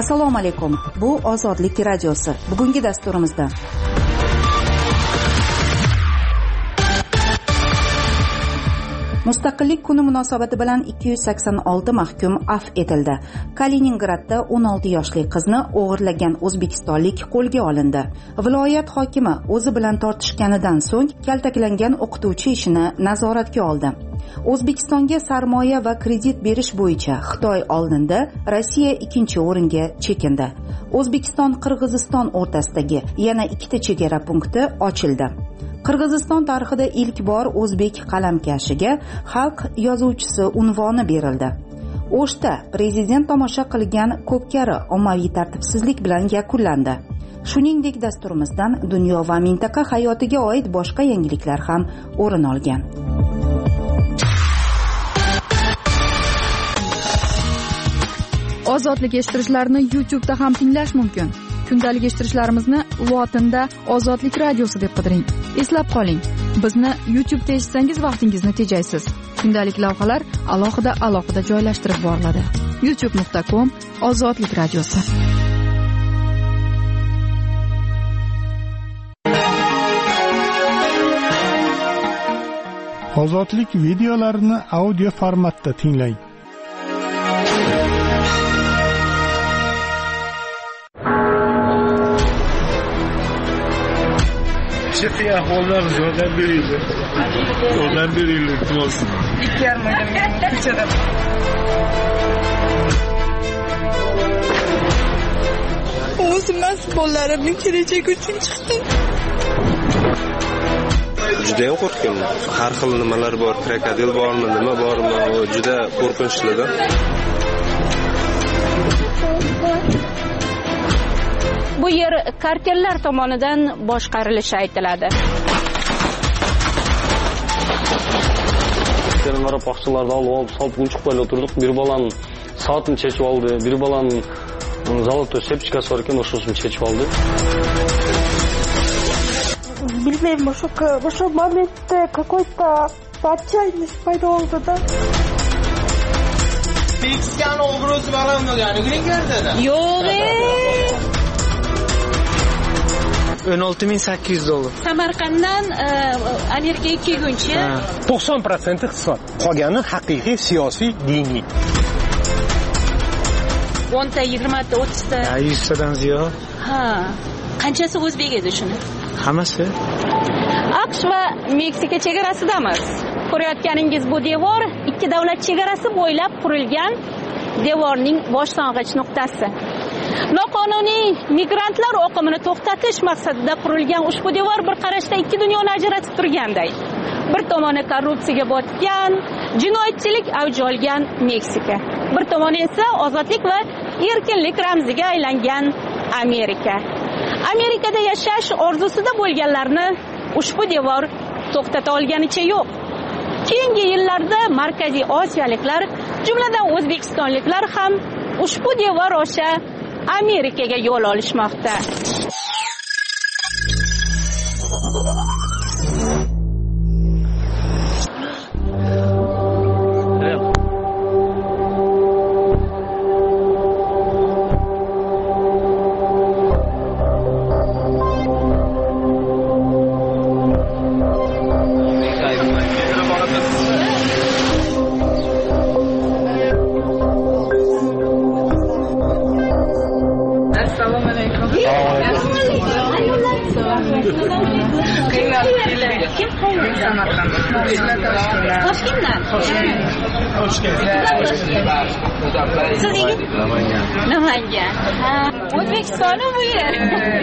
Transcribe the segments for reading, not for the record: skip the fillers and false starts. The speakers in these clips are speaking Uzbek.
Assalomu alaykum. Bu Ozodlik radiosi. Bugungi dasturimizda Mustaqillik kuni munosabati bilan 286 mahkum afv etildi. Kaliningradda 16 yoshli qizni o'g'irlagan o'zbekistonlik qo'lga olindi. Viloyat hokimi o'zi bilan tortishganidan so'ng kaltaklangan o'qituvchi ishini nazoratga oldi. O'zbekistonga sarmoya va kredit berish bo'yicha Xitoy oldinda, Rossiya ikkinchi o'ringa chekindi. O'zbekiston-Qirg'iziston o'rtasidagi yana ikkita chegara punkti ochildi. Qirg'iziston tarixida ilk bor o'zbek qalamkashiga xalq yozuvchisi unvoni berildi. O'shda prezident tomosha qilgan ko'pkari ommaviy tartibsizlik bilan yakunlandi. Shuningdek, dasturimizdan dunyo va mintaqa hayotiga oid boshqa yangiliklar ham o'rin olgan. Ozodlik eshittirishlarni YouTube'da ham tinglash mumkin. Kundalik eshittirishlarimizni lotinda Ozodlik radiosi deb qidiring. Eslab qoling, bizni YouTube'da eshitsangiz vaqtingizni tejaysiz. Kundalik lavhalar alohida joylashtirib boriladi. youtube.com Ozodlik radiosi. Ozodlik videolarini audio formatda tinglang. Çiftli ahvallar yordam verildi. Yordam verildi. Olsun. İlk yarmaydım benim kıçadım. O'zimiz bolalarimning kelajagi uchun chiqdim. Juda ham qo'rqdim. Har xil nimalar bor, krokodil bormi, nima bormi, juda qo'rqinchli-da. Bu yer kartellar tomonidan boshqarilishi aytiladi. Qara paxtalarni olib, solib chiqib qo'yib o'tirdik. Bir bolaning soatini chechib oldi, bir bolaning zalotoy sepchkasi bor ekan, o'shusini chechib oldi. Bilmayman, o'sha momentda какой-то отчаянность пайда bo'ldi-da. Meksikan obro'si baland bo'lgan, Green-Card'da. Yo'q. $16,800. Samarqanddan Amerikaga kelguncha 90% iqtisod. Qolgani haqiqiy siyosiy, diniy. 10 ta, 20 ta, 30 ta. 100 tadan ziyod. Ha. Qanchasi o'zbek edi shuni? Hammasi. AQSh va Meksika chegarasidamiz. Ko'rayotganingiz bu devor ikki davlat chegarasi bo'ylab qurilgan devorning boshlang'ich nuqtasi. Noqonuniy migrantlar oqimini to'xtatish maqsadida qurilgan ushbu devor bir qarashda ikki dunyoni ajratib turganday. Bir tomoni korrupsiyaga botgan, jinoyatchilik avj olgan Meksika. Bir tomoni esa ozodlik va erkinlik ramziga aylangan Amerika. Amerikada yashash orzusida bo'lganlarni ushbu devor to'xtata olganicha yo'q. Keyingi yillarda Markaziy Osiyoliklar, jumladan o'zbekistonliklar ham ushbu devor osha Amerikaga yo'l olishmoqda. Namangan. O'zbekistonni bu yer.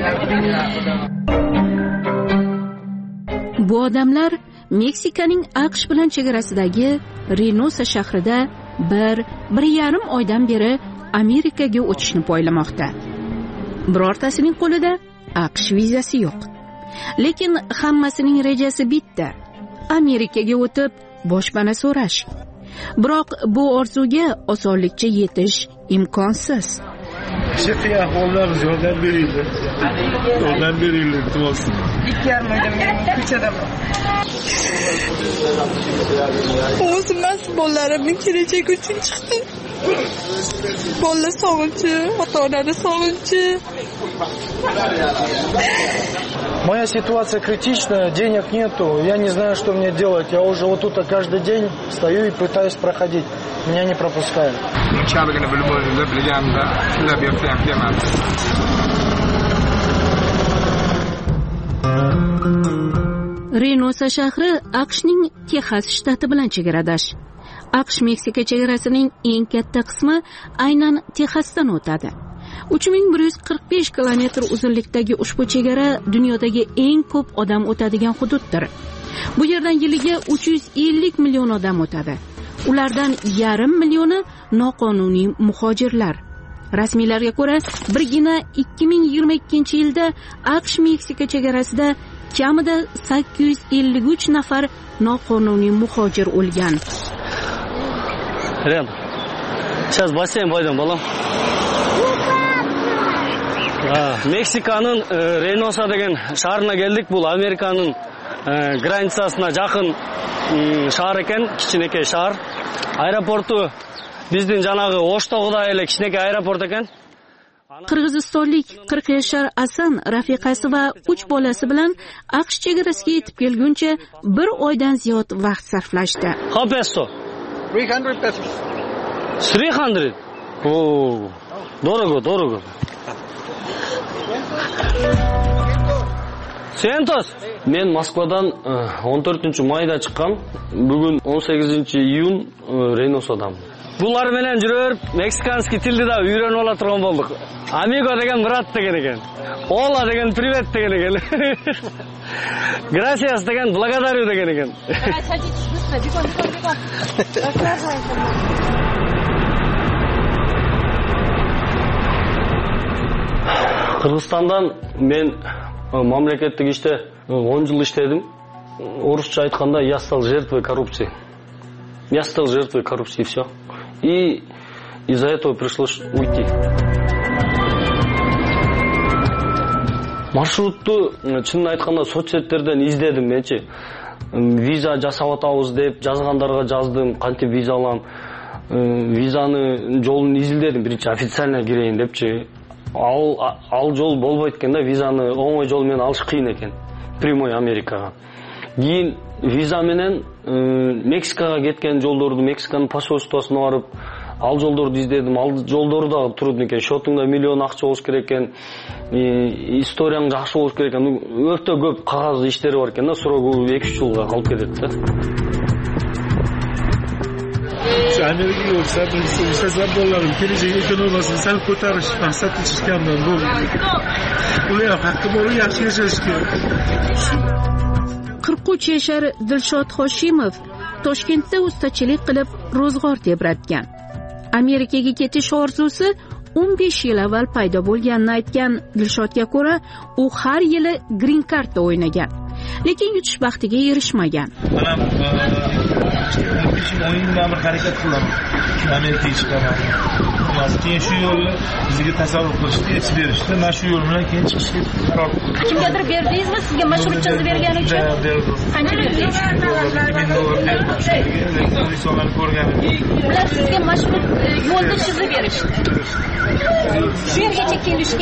Bu odamlar Meksikaning AQSh bilan chegarasidagi Reynosa shahrida 1.5 oydan beri Amerikaga o'tishni poylamoqda. Birortasining qo'lida AQSh vizasi yo'q. Lekin hammasining rejasi bitta. Amerikaga o'tib boshpana so'rash. Biroq bu orzuga osonlikcha yetish imkonsiz. Çiftli ahvallar yordam verildi. Yordam verildi. Olsun. İlk yarmaydım benim kıçadım. O'zimiz bolalarimning kelajagi uchun chiqdim. Bolalar sog'inchi, ota-onani sog'inchi. Моя ситуация критичная, денег нету, я не знаю, что мне делать. Я уже вот тут каждый день стою и пытаюсь проходить. Меня не пропускают. Reynosa shahri AQShning Texas shtati bilan chegaradosh. AQSh-Meksika chegarasining eng katta qismi aynan Texasdan o'tadi. 3145 kilometr uzunlikdagi ushbu chegara dunyodagi eng ko'p odam o'tadigan hududdir. Bu yerdan yiliga 350 million odam o'tadi. Ulardan 500 millioni noqonuniy muhojirlar. Rasmiylarga ko'ra, birgina 2022-yilda AQSh-Meksika chegarasida kamida 853 nafar noqonuniy muhojir o'lgan. Рен, сейчас в бассейн пойдем, балам. Мексиканың Рейноса деген шаарына келдик. Бул Американын границасына жакын шаар экен, кичинекей шаар. Аэропорту биздин жанагы Оштогудай эле кичинекей аэропорт экен. Qirg'izistonlik 40 yoshar Asan rafiqasi va 3 bolasi bilan AQSh chegarasiga yetib kelguncha 1 oydan ziyod vaqt sarflashdi. How peso? 300 pesos. 300? Oh, dorogo. Сентос. Мен Москвадан 14-майда чыккам. Бүгүн 18-июнь Рейносадам. Булар менен жүрөп, мексиканский тилди да үйрөнүп ала турган болдук. Амиго деген брат деген экен. Ола деген привет деген экен. Gracias деген благодарю деген экен. Кыргызстандан мен мамлекеттик иште 10 жыл иштедим. Орусча айтканда я стал жертвой коррупции. Я стал жертвой коррупции, все. И из-за этого пришлось уйти. Маршрутту чынын айтканда соцсеттерден издедим менчи. Виза жасап атабыз деп жазгандарга жаздым, кантип виза алам. Визаны жолун изилдедим, биринчи официально кирейин депчи. Ал жол болбойт экен да, визаны оңой жол менен алыш кыйын экен. Прямой Америкага. Кийин виза менен Мексикага кеткен жолдорду, Мексиканын посольствосуна барып, ал жолдорду издедим. Ал жолдору да турду экен. Шотуңда миллион акча болуш керек экен. Историяң жакшы болуш керек экен. Өтө көп кагаз иштери бар экен да, срогу 2-3 жылга калып кетет да. Amerika yoksa bilsem doların gelecek ekonomisini sen ko'tarish maqsadida chiqqanman bu. Ular haqqi bor, yaxshi yashash kerak. 43 yoshar Dilshod Hoshimov Toshkentda ustachilik qilib ro'zg'or tebratgan. Amerikaga ketish orzusi 15 yil avval paydo bo'lganini aytgan Dilshodga ko'ra, u har yili green cardda o'ynagan, lekin yutish baxtiga erishmagan. Mana 15 bir harakat qilaman. Amerikaga chiqaman. Keyin shu yo'lni bizga tasavvur qilishdi, aytib berishdi. Mana shu yo'l bilan keyin chiqishga qaror qildim. Kimgadir berdingizmi sizga marshrutingizni bergani uchun? Qancha berdingiz? Insonlarni ko'rganim. Ular sizga mashrut yo'lni chizib berishdi. Shu yergacha kelishga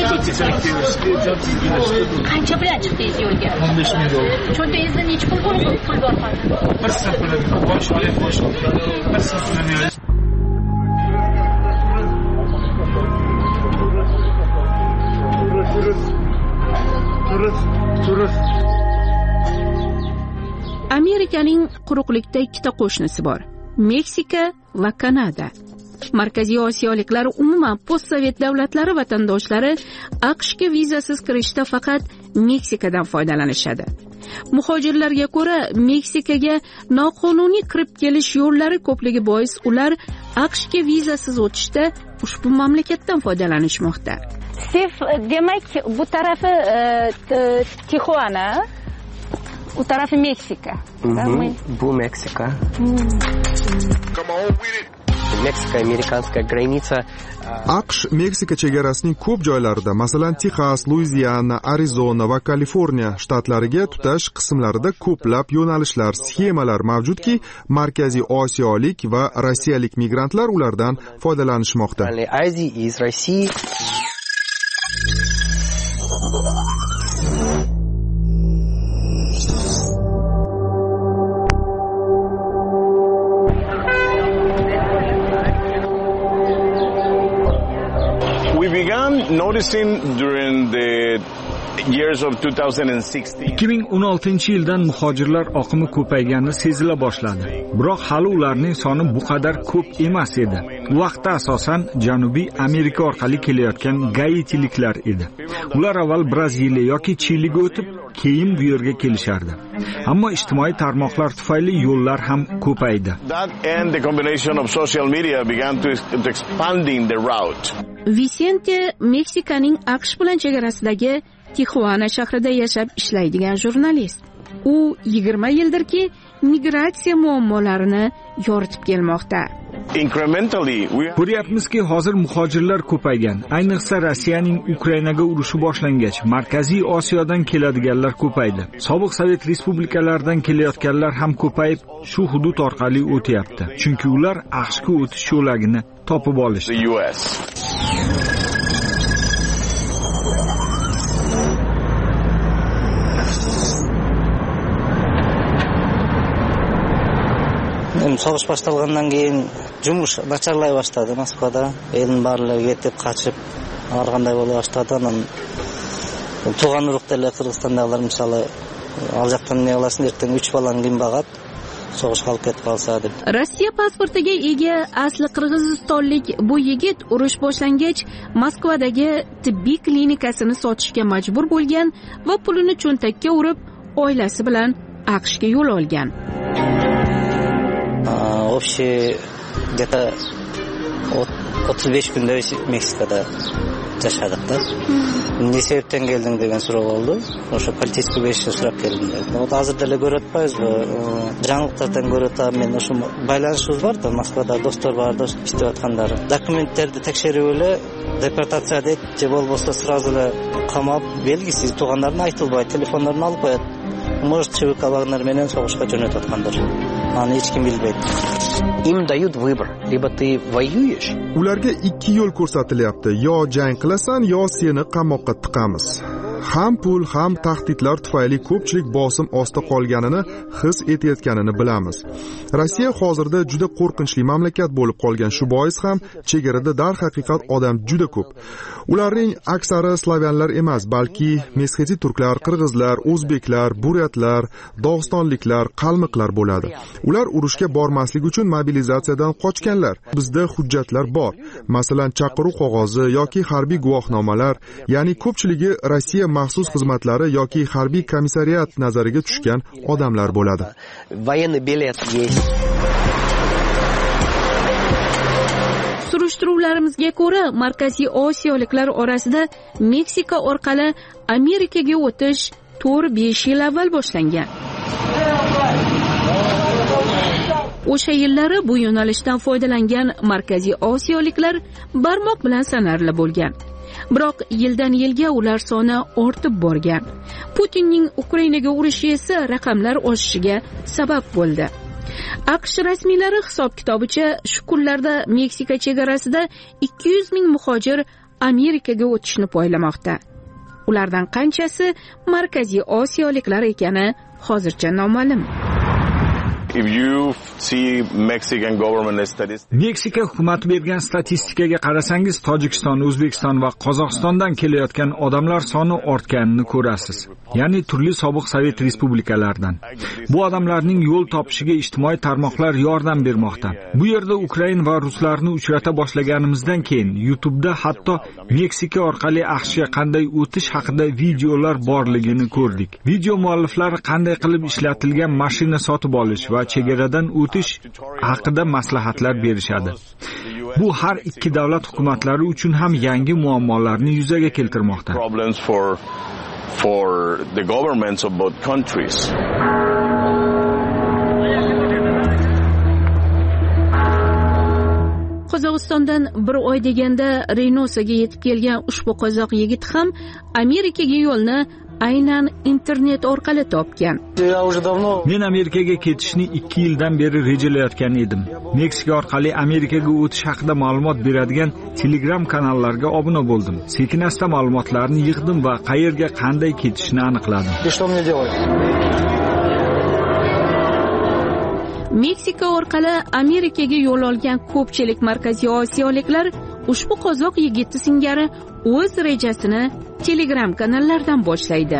qancha bilan chiqdingiz yo'lga? 15 ming dollar. Cho'ntingizda necha pul bor qoldi? Bir sıfır boş olayım boş. Bir sıfır diyor. Turist. Amerikaning quruqlikda ikkita qo'shnisi bor: Meksika va Kanada. Markaziy Osiyoliklar, umuman postsovet davlatlari vatandoshlari AQShga vizasiz kirishda faqat Meksikadan foydalanishadi. Muhojirlarga ko'ra, Meksikaga noqonuniy kirib kelish yo'llari ko'pligi bois ular AQShga vizasiz o'tishda ushbu mamlakatdan foydalanishmoqda. Stef, demak, bu tarafi Tijuana, u tarafi Meksika. Bu Meksika. Meksika-amerikanskая граница. AQSh Meksika chegarasining ko'p joylarida, masalan, Texas, Luiziana, Arizona va Kaliforniya shtatlariga tutash qismlarida ko'plab yo'nalishlar, sxemalar mavjudki, Markaziy Osiyolik va rossiyalik migrantlar ulardan foydalanishmoqda. Азии и из России. We began noticing during the years of 2016. 2016-yildan muhojirlar oqimi ko'paygani sezila boshladi. Biroq hali ularning soni bu qadar ko'p emas edi. Bu vaqtda asosan Janubiy Amerika orqali kelayotgan gaitiliklar edi. Ular avval Braziliya yoki Chiliga o'tib, keyin bu yerga kelishardi. Ammo ijtimoiy tarmoqlar tufayli yo'llar ham ko'paydi. That and the combination of social media began to expanding the route. Vicente Meksikaning AQSh bilan chegarasidagi Tijuana shahrida yashab ishlaydigan jurnalist. U 20 yildirki migratsiya muammolarini yoritib kelmoqda. Ko'ryapmizki, hozir muhojirlar ko'paygan. Ayniqsa Rossiyaning Ukrainaga urushi boshlangach, Markaziy Osiyodan keladiganlar ko'paydi. Sobiq Sovet respublikalaridan kelayotganlar ham ko'payib, shu hudud orqali o'tyapti. Chunki ular AQShga o'tish yo'lagini topib olishdi. So'g'ish boshlangandan keyin jumush nacharlay boshladi Moskvada. Elning barligi ketib qochib organday bo'la boshladi. Tug'an urug'dalar Qirg'izistondagilar misoli al jaqdan ne olasın ertaga 3 balani kim bag'at so'g'ish qolib ketib qolsa deb. Rossiya pasportiga ega asli qirg'izistonlik bu yigit urush boshlangach Moskvadagi tibbiy klinikasini sotishga majbur bo'lgan va pulini cho'ntakka urib oilasi bilan AQShga yo'l olgan. Общий где-то 35 kunda Meksikada yaşadık. Ne sebepten geldin degan so'rov oldu. O'sha politsiya beşe so'rab keldim. Hozirda ele ko'ratmaymiz bu. Жаңылыктардан ko'rata men o'sha baylanishimiz bor-da, Moskvada do'stlar bor-da, ishlayotganlar. Dokumentlarni tekshirib ele deportatsiya deb, je bo'lmasa сразу эле qamab belgisiz tuğanlarni aytılbay, telefonlarını alıp qo'yadi. Может, чевыкаларнар менен согушка жөнөтүп аткандар. Аны эч ким билбейт. Им дают выбор: либо ты воюешь. Ularga ikki yo'l ko'rsatilyapti: yo jang qilasan, yo seni qamoqqa tiqamiz. Ham pul, ham tahdidlar tufayli ko'pchilik bosim ostida qolganini his etayotganini bilamiz. Rossiya hozirda juda qo'rqinchli mamlakat bo'lib qolgan, shu bois ham chegarada darhaqiqat odam juda ko'p. Ularning aksari slavyanlar emas, balki mesxeti turklar, qirg'izlar, o'zbeklar, buryatlar, dog'istonliklar, qalmiqlar bo'ladi. Ular urushga bormaslik uchun mobilizatsiyadan qochganlar. Bizda hujjatlar bor. Masalan, chaqiruv qog'ozi yoki harbiy guvohnomalar, ya'ni ko'pchiligi Rossiya maxsus xizmatlari yoki harbiy komissariyat nazariga tushgan odamlar bo'ladi. Военный билет есть. Surishtiruvlarimizga ko'ra, Markaziy Osiyoliklar orasida Meksika orqali Amerikaga o'tish 4-5 yil avval boshlangan. O'sha yillari bu yo'nalishdan foydalangan Markaziy Osiyoliklar barmoq bilan sanarli bo'lgan. Biroq yildan yilga ular soni ortib borgan. Putinning Ukrainaga urushi esa raqamlar oshishiga sabab bo'ldi. AQSh rasmiylari hisob-kitobicha shu kunlarda Meksika chegarasida 200 ming muhojir Amerikaga o'tishni poylamoqda. Ulardan qanchasi Markaziy Osiyoliklar ekani hozircha noma'lum. Meksika hukumati bergan statistikaga qarasangiz, Tojikiston, O'zbekiston va Qozog'istondan kelayotgan odamlar soni ortganini ko'rasiz. Ya'ni turli sobiq Sovet respublikalaridan. Bu odamlarning yo'l topishiga ijtimoiy tarmoqlar yordam bermoqda. Bu yerda Ukrain va ruslarni uchrata boshlaganimizdan keyin YouTube'da hatto Meksika orqali AQShga qanday o'tish haqida videolar borligini ko'rdik. Video mualliflari qanday qilib ishlatilgan mashina sotib olish va chegaradan o'tish haqida maslahatlar berishadi. Bu har ikki davlat hukumatlari uchun ham yangi muammolarni yuzaga keltirmoqda. For the governments of both countries. Qozog'istondan bir oy deganda Reynosaga yetib kelgan ushbu qozoq yigit ham Amerikaga yo'lni aynan internet orqali topgan. Men Amerikaga ketishni 2 yildan beri rejalayotgan edim. Meksika orqali Amerikaga o'tish haqida ma'lumot beradigan Telegram kanallarga obuna bo'ldim. Sekin-asta ma'lumotlarni yig'dim va qayerga qanday ketishni aniqladim. Meksika orqali Amerikaga yo'l olgan ko'pchilik Markaziy Osiyoliklar ushbu qozoq yigiti singari o'z rejasini Telegram kanallardan boshlaydi.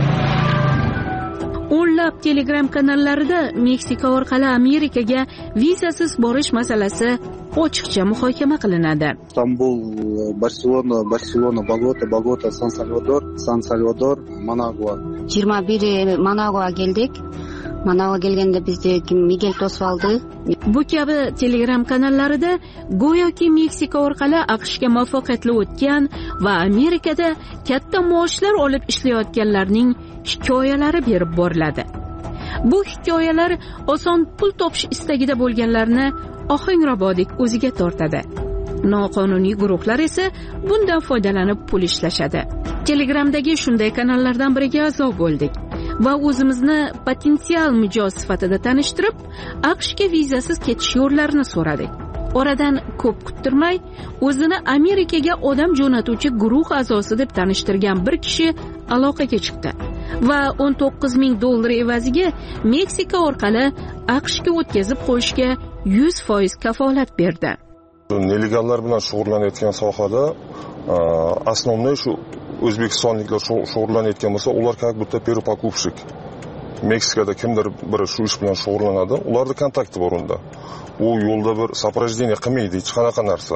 O'nlab Telegram kanallarida Meksika orqali Amerikaga vizasiz borish masalasi ochiqcha muhokama qilinadi. Istanbul, Barselona, Bogota, San-Salvador, Managua. 21 Managuaga keldik. Managua kelganda bizni Miguel to'sib oldi. Bu kabi Telegram kanallarida go'yoki Meksika orqali AQShga muvaffaqiyatli o'tgan va Amerikada katta maoshlar olib ishlayotganlarning hikoyalari berib boriladi. Bu hikoyalar oson pul topish istagida bo'lganlarni ohangrabodek o'ziga tortadi. Noqonuniy guruhlar esa bundan foydalanib pul ishlashadi. Telegramdagi shunday kanallardan biriga a'zo bo'ldik va o'zimizni potensial mijoz sifatida tanishtirib, AQShga vizasiz ketish yo'llarini so'radik. Oradan ko'p kuttirmay, o'zini Amerikaga odam jo'natuvchi guruh a'zosi deb tanishtirgan bir kishi aloqaga chiqdi va $19,000 evaziga Meksika orqali AQShga o'tkazib qo'yishga 100% kafolat berdi. Nelegallar bilan shug'ullanayotgan sohada asnomniy shu o'zbekistonliklar shug'ullanayotgan bo'lsa, ular как будто перепокупщик. Meksikada kimdir biri shu ish bilan shug'ullanadi, ularda kontakti bor unda. U yo'lda bir сопровождение qilmaydi, hech qanaqa narsa.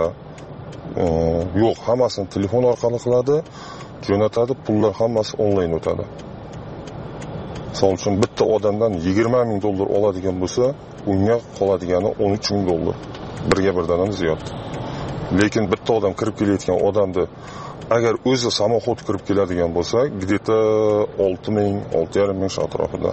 Yo'q, hammasini telefon orqali qiladi, jo'natadi, pullar hammasi onlayn o'tadi. Misol uchun bitta odamdan $20,000 oladigan bo'lsa, unga qoladigani $13,000. Birga birdan ziyod. Lekin bitta odam kirib kelayotgan odamni agar o'zi samoxod kirib keladigan bo'lsa, где-то 6,000 atrofida.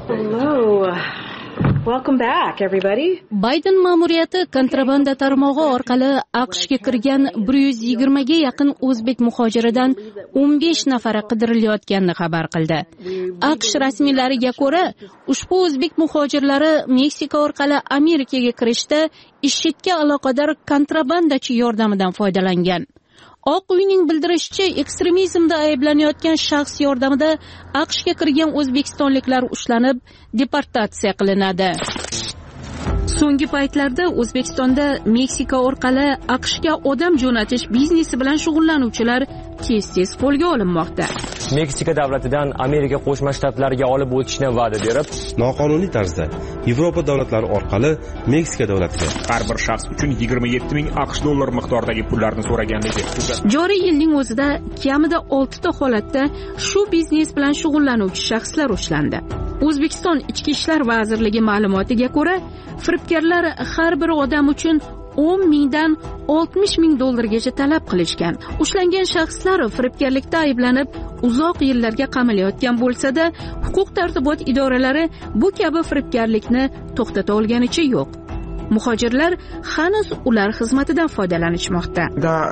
Welcome back, everybody. Bayden ma'muriyati kontrabanda tarmog'i orqali AQShga kirgan 120 ga yaqin o'zbek muhojiridan 15 nafari qidirilayotganini xabar qildi. AQSh rasmiylariga ko'ra, ushbu o'zbek muhojirlari Meksika orqali Amerikaga kirishda IShIDga aloqador kontrabandachi yordamidan foydalangan. Oq uyning bildirishicha, ekstremizmda ayblanayotgan shaxs yordamida AQShga kirgan o'zbekistonliklar ushlanib, deportatsiya qilinadi. So'nggi paytlarda O'zbekistonda Meksika orqali AQShga odam jo'natish biznesi bilan shug'ullanuvchilar tez-tez qo'lga olinmoqda. Meksika davlatidan Amerika Qo'shma Shtatlariga olib o'tishni va'da berib, noqonuniy tarzda Yevropa davlatlari orqali Meksika davlatiga har bir shaxs uchun 27,000 AQSh dollari miqdoridagi pullarni so'raganligi. Joriy yilning o'zida kamida 6 ta holatda shu biznes bilan shug'ullanuvchi shaxslar ushlandi. O'zbekiston Ichki ishlar vazirligi ma'lumotiga ko'ra, firibgarlar har bir odam uchun 10,000 dan 60,000 dollargacha talab qilishgan. Ushlangan shaxslar firibgarlikda ayblanib, uzoq yillarga qamalayotgan bo'lsa-da, huquq-tartibot idoralari bu kabi firibgarlikni to'xtata olganicha yo'q. Muhojirlar hanuz ular xizmatidan foydalanishmoqda.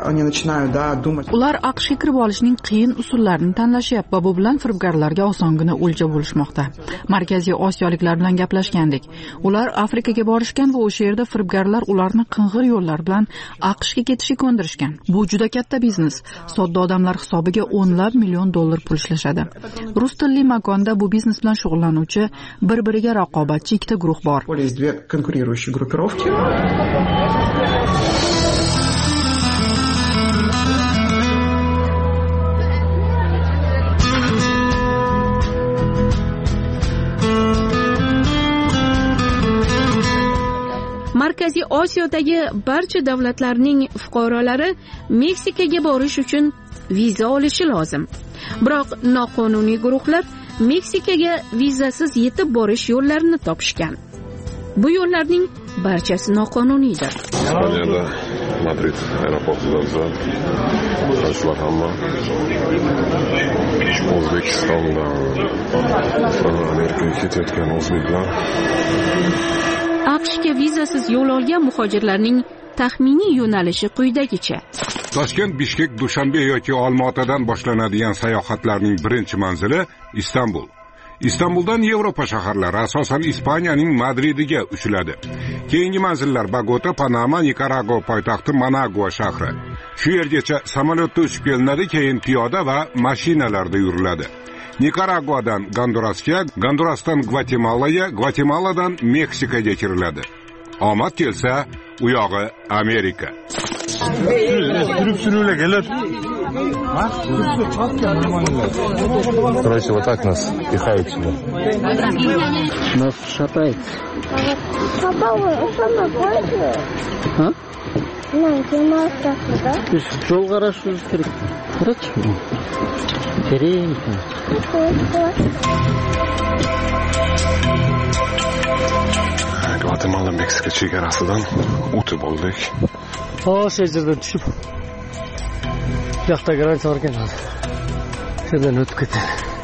Ular AQShga kirib olishning qiyin usullarini tanlashyapti va bu bilan firibgarlarga osongina o'lja bo'lishmoqda. Markaziy Osiyoliklar bilan gaplashgandik. Ular Afrikaga borishgan va o'sha yerda firibgarlar ularni qing'ir yo'llar bilan AQShga ketishga ko'ndirishgan. Bu juda katta biznes. Sodda odamlar hisobiga $10 million pul ishlashadi. Rus tilli makonda bu biznes bilan shug'ullanuvchi bir-biriga raqobatchi ikkita guruh bor. Markaziy Osiyodagi barcha davlatlarning fuqarolari Meksikaga borish uchun viza olishi lozim. Biroq noqonuniy guruhlar Meksikaga vizasiz yetib borish yo'llarini topishgan. Bu yo'llarning barchasi noqonuniydir. Ispaniyada Madrid aeroportida yoshlar hamma O'zbekistondan Amerikaga ketayotgan o'zbeklar. AQShga vizasiz yo'l olgan muhojirlarning taxminiy yo'nalishi quyidagicha. Toshkent, Bishkek, Dushanbe yoki Olmaotadan boshlanadigan sayohatlarning birinchi manzili Istanbul. Istanbuldan Yevropa shaharlari, asosan Ispaniyaning Madridiga uchiladi. Keyingi manzillar Bogota, Panama, Nikaragua poytaxti Managua shahri. Shu yergacha samolyotda uchib kelinadi, keyin piyoda va mashinalarda yuriladi. Nikaraguadan Gondurasga, Gondurasdan Gvatemalaga, Gvatemaladan Meksikaga kiriladi. Omad kelsa, u yog'i Amerika. Короче, вот так нас пихают сюда. Нас шатает. Папа, вы что находите? А? То есть жол хорошо керек. Короче, терең. Gvatemala Meksika chegarasidan o'tib oldik. O'sha yerdan tushib. Bu yoqda grancha bor ekan. Shundan o'tib ketdi.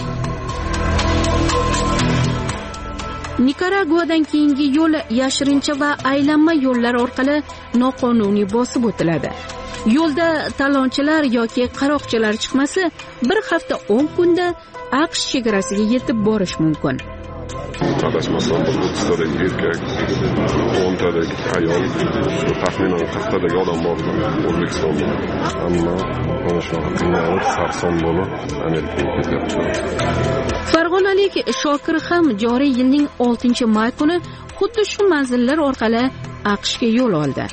Nikaraguadan keyingi yo'l yashirincha va aylanma yo'llar orqali noqonuniy bosib o'tiladi. Yo'lda talonchilar yoki qaroqchilar chiqmasa, bir hafta 10 kunda AQSh chegarasiga yetib borish mumkin. Adashmasam, bir 30tadagi erkak, 10tadagi ayol, taxminan 40tadagi odam bor O'zbekistonda. Ammo mana shunaqa qiynalib, sarson bo'lib Amerikaga ketyapti. Farg'onalik Shokir ham joriy yilning 6-may kuni xuddi shu manzillar orqali AQShga yo'l oldi.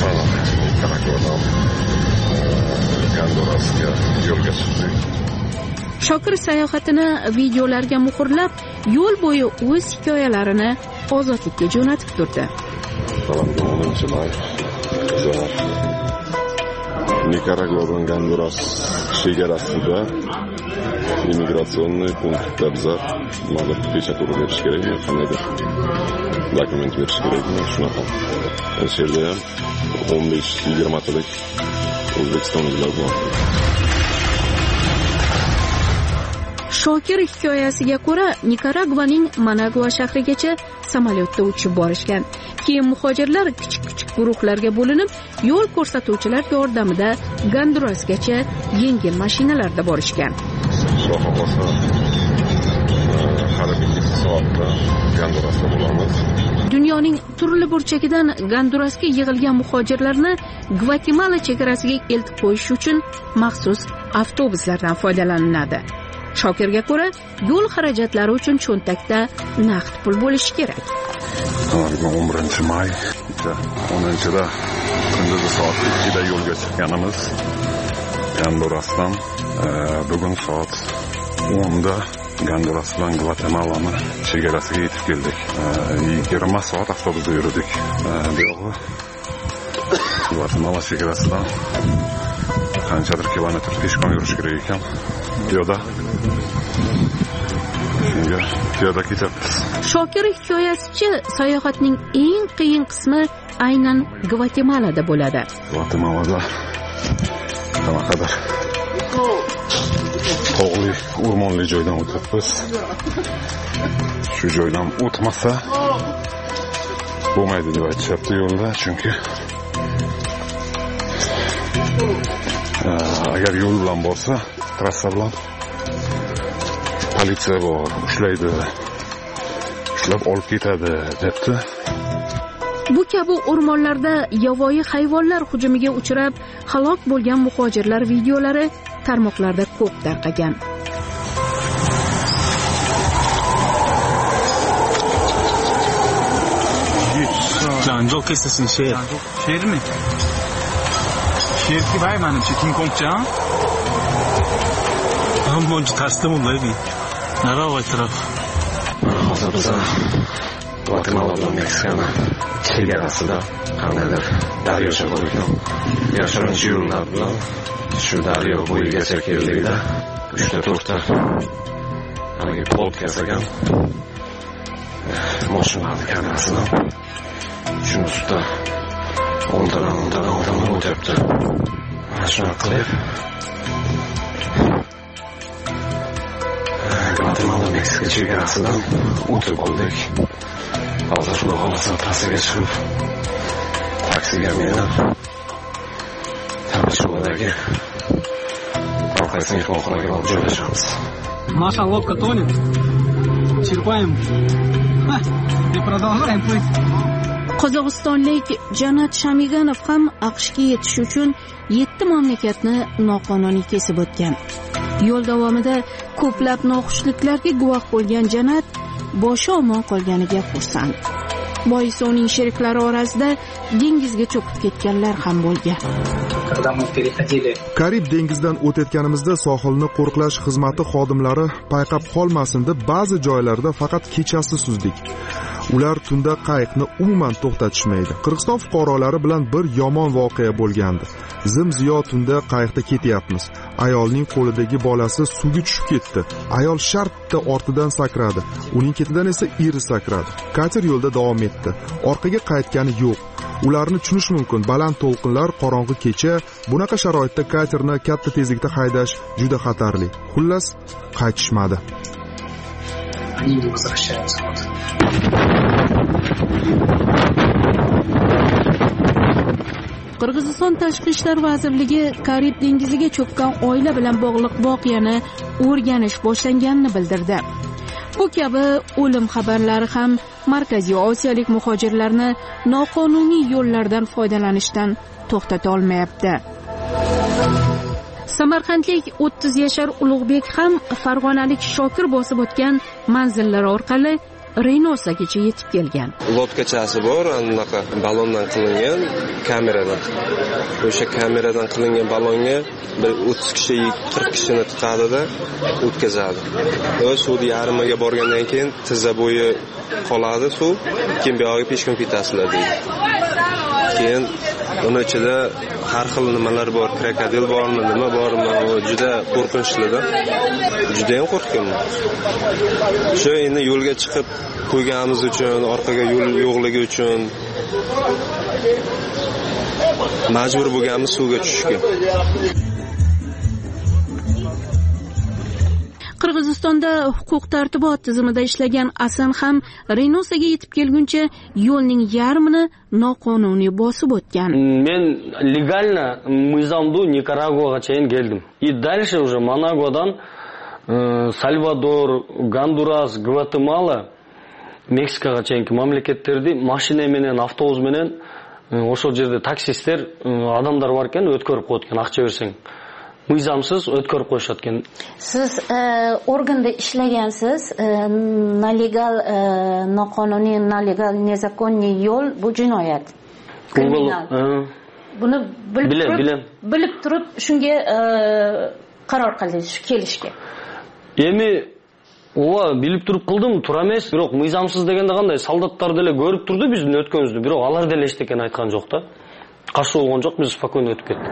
Gondurasga yo'lga chiqdik. Shokir sayohatini videolarga muhrlab, yo'l bo'yi o'z hikoyalarini ozodlikka jo'natib turdi. 10-may Nikaraguadan Gonduras chegarasida immigratsionni punktda biza ma'lum pechaturini berish kerakmi, qandaydir dokument berish kerakmi, shunaqa. O'sha yerda ham 15-20 talik O'zbekistonliklar bor. Shokir hikoyasiga ko'ra, Nikaraguaning Managua shahrigacha samolyotda uchib borishgan. Keyin muhojirlar kichik guruhlarga bo'linib, yo'l ko'rsatuvchilar yordamida Gondurasgacha yengil mashinalarda borishgan. Xudo xohlasa, har bir 2 soatda Gondurasda bo'lamiz. Dunyoning turli burchagidan Gondurasga yig'ilgan muhojirlarni Gvatemala chegarasiga eltib qo'yish uchun maxsus avtobuslardan foydalaniladi. Shokirga ko'ra, yo'l xarajatlari uchun cho'ntakda naqd pul bo'lishi kerak. 11-may 10-da kunduzi soat 2da yo'lga chiqqanimiz. Gondurasdan bugun soat 10da Gonduras bilan Gvatemalani chegarasiga yetib keldik. 20 soat avtobusda yurdik. Bu yo'g'i Gvatemala chegarasidan qanchadir kilometr peshqon yurish kerak ekan. Piyoda ketyapmiz. Shokir hikoyasicha, sayohatning eng qiyin qismi aynan Gvatemalada bo'ladi. Gvatemalada qanaqadir tog'li, o'rmonli joydan o'tyapmiz. Shu joydan o'tmasa bo'lmaydi deb aytishyapti yo'lda, chunki agar yo'l bilan borsa, trassa bilan politsiya bor, ushlaydi, ushlab olib ketadi, debdi. Bu kabi o'rmonlarda yovvoyi hayvonlar hujumiga uchrab halok bo'lgan muhojirlar videolari tarmoqlarda ko'p tarqagan. Janjol kesasin sher. Shermi? Sherki vay menimcha King Kongcha. Buncha taslim bo'lmaydi. Nariroq taraf. Hozir biz Gvatemala bilan Meksikani chegarasida qandaydir daryo bor ekan. Yashirincha yo'llar bilan shu daryo bo'yigacha keldikda 3-4ta haligi plot yasagan mashinalarni kamerasidan shuni ustida 10tadan o'tyapti. Mana shunaqa qilib Gvatemala Meksika chegarasidan o'tib oldik. Hozir xudo xohlasa trassaga chiqib aksiga meni Tamashevdagi orqasiga mehmonxonaga olib joylashamiz. Наша лодка тонет. Черпаем. И продолжаем плыть. Qozog'istonlik Janat Shamiganov ham AQShga yetish uchun 7 mamlakatni noqonuniy kesib o'tgan. Yo'l davomida ko'plab noxushliklarga guvoh bo'lgan Janat boshi omon qolganiga xursand. Boisi uning sheriklari orasida dengizga cho'kib ketganlar ham bo'lgan. Karib dengizidan o'tayotganimizda sohilni qo'riqlash xizmati xodimlari payqab qolmasin deb ba'zi joylarda faqat kechasi suzdik. Ular tunda qayiqni umuman to'xtatishmaydi. Qirg'iziston fuqarolari bilan bir yomon voqea bo'lgandi. Zim-ziyo tunda qayiqda ketyapmiz. Ayolning qo'lidagi bolasi suvga tushib ketdi. Ayol shartta ortidan sakradi. Uning ketidan esa eri sakradi. Kater yo'lda davom etdi. Orqaga qaytgani yo'q. Ularni tushunish mumkin. Baland to'lqinlar, qorong'i kecha, bunaqa sharoitda katerni katta tezlikda haydash juda xatarli. Xullas, qaytishmadi. Qirg'iziston Tashqi ishlar vazirligi Karib dengiziga cho'kkan oila bilan bog'liq voqeani o'rganish boshlanganini bildirdi. Bu kabi o'lim xabarlari ham Markaziy Osiyolik muhojirlarni noqonuniy yo'llardan foydalanishdan to'xtata olmayapti. Samarqandlik 30 yashar Ulug'bek ham farg'onalik Shokir bosib o'tgan manzillar orqali Reynosagacha yetib kelgan. Lodkachasi bor, anaqa balondan qilingan kameradan. O'sha kameradan qilingan balonga bir 30 kishi 40 kishini tiqadida o'tkazadi. Suvni yarimaga borgandan keyin tizza bo'yi qoladi suv, keyin bu yoqqa peshkom ketasizlar deydi. Keyin uni ichida har xil nimalar bor, krokodil bormi, nima bormi, juda qo'rqinchli-da. Juda ham qo'rqganman. Shu endi yo'lga chiqib qo'yganimiz uchun, orqaga yo'l yo'qligi uchun majbur bo'lganmiz suvga tushishga. Qirg'izistonda huquq-tartibot tizimida ishlagan Asan ham Reynosaga yetib kelguncha yo'lning yarmini noqonuniy bosib o'tgan. Men legalno Mizamdu Никарагуagacha keldim. И дальше уже Манагуадан Salvador, Гондурас, Гватемала, Мексикagacha mamlakatlarni mashina bilan, avtobus bilan o'sha yerda taksistlar odamlar bor ekan, o'tkirib qo'ygan, ақша bersang. Mizamsiz o'tkirib qo'yishayotgan. Siz organda ishlagansiz, nelegal, noqonuniy, nelegal, nezakonniy yo'l bu jinoyat. Kriminal. Buni bilib turib shunga qaror qildingiz kelishga. Endi ova bilib turib qildim, tura emas, biroq mizamsiz deganda qanday soldatlar dele ko'rib turdi bizni o'tganimizni, biroq alar dele hech ekan aytgan yo'q-da. Qarshi bo'lgan yo'q, biz spokойно o'tib ketdik.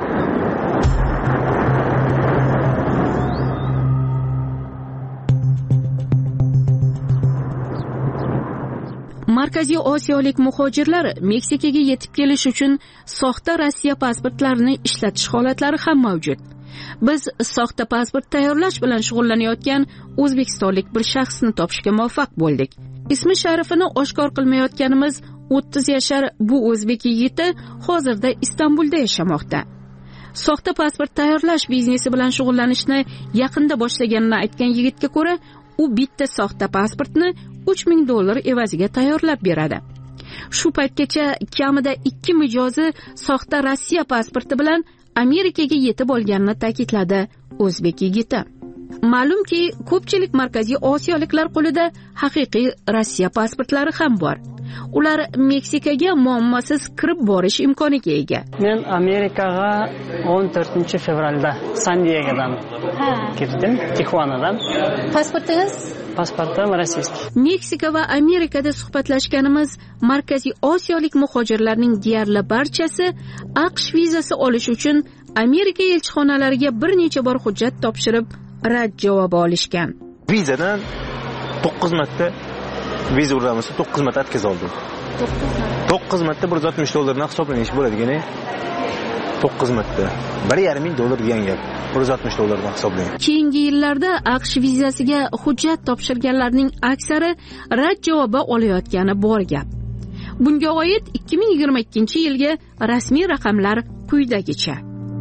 Markaziy Osiyolik muhojirlar Meksikaga yetib kelish uchun soxta Rossiya pasportlarini ishlatish holatlari ham mavjud. Biz soxta pasport tayyorlash bilan shug'ullanayotgan o'zbekistonlik bir shaxsni topishga muvaffaq bo'ldik. Ismi sharifini oshkor qilmayotganimiz 30 yashar bu o'zbek yigiti hozirda Istanbulda yashamoqda. Soxta pasport tayyorlash biznesi bilan shug'ullanishni yaqinda boshlaganini aytgan yigitga ko'ra, u bitta soxta pasportni $3000 evaziga tayyorlab beradi. Shu paytgacha kamida 2 mijozi soxta Rossiya pasporti bilan Amerikaga yetib olganini ta'kidladi o'zbek yigiti. Ma'lumki, ko'pchilik Markaziy Osiyoliklar qo'lida haqiqiy Rossiya pasportlari ham bor. Ular Meksikaga muammosiz kirib borish imkoniga ega. Men Amerikaga 14 fevralda San-Diegodan kirdim, Tijuanadan. Pasportingiz? Pasportim rossiyskiy. Meksika va Amerikada suhbatlashganimiz Markaziy Osiyolik muhojirlarning deyarli barchasi AQSh vizasi olish uchun Amerika elchixonalariga bir necha bor hujjat topshirib, rad javobi olishgan. Vizadan 9 marta viza uramiz, 9 marta atkaz oldim. 9 marta $160 hisoblanish bo'ladigan. 9 marta $1,500 degan gap. $160 hisoblangan. Keyingi yillarda AQSh vizasiga hujjat topshirganlarning aksari rad javobi olayotgani bor gap. Bunga oid 2022-yilgi rasmiy raqamlar quyidagicha.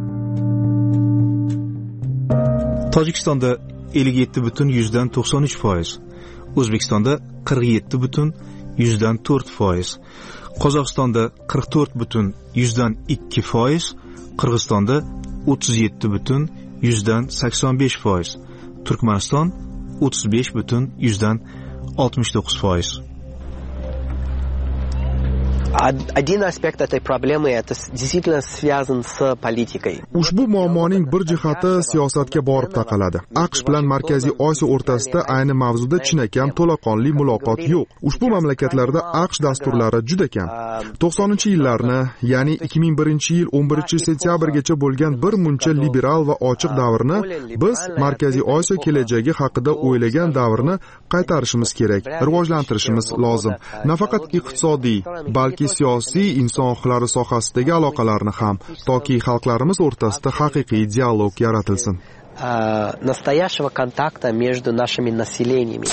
Tojikistonda 57,93%, O'zbekistonda 47,4%, Qozog'istonda 44,2%, Qirg'izistonda 37,85%, Turkmaniston 35,69%. Один аспект этой проблемы это действительно связан с политикой. Ushbu muammoning bir jihati siyosatga borib taqaladi. AQSh bilan Markaziy Osiyo o'rtasida ayni mavzuda chinakam to'laqonli muloqot yo'q. Ushbu mamlakatlarda AQSh dasturlari juda kam. 90-yillarni, ya'ni 2001-yil 11-sentyabrgacha bo'lgan bir muncha liberal va ochiq davrni biz Markaziy Osiyo kelajagi haqida o'ylagan davrni qaytarishimiz kerak, rivojlantirishimiz lozim. Nafaqat iqtisodiy, balki siyosiy, inson huquqlari sohasidagi aloqalarni ham, toki xalqlarimiz o'rtasida haqiqiy dialog yaratilsin. Настоящего контакта между нашими населениями.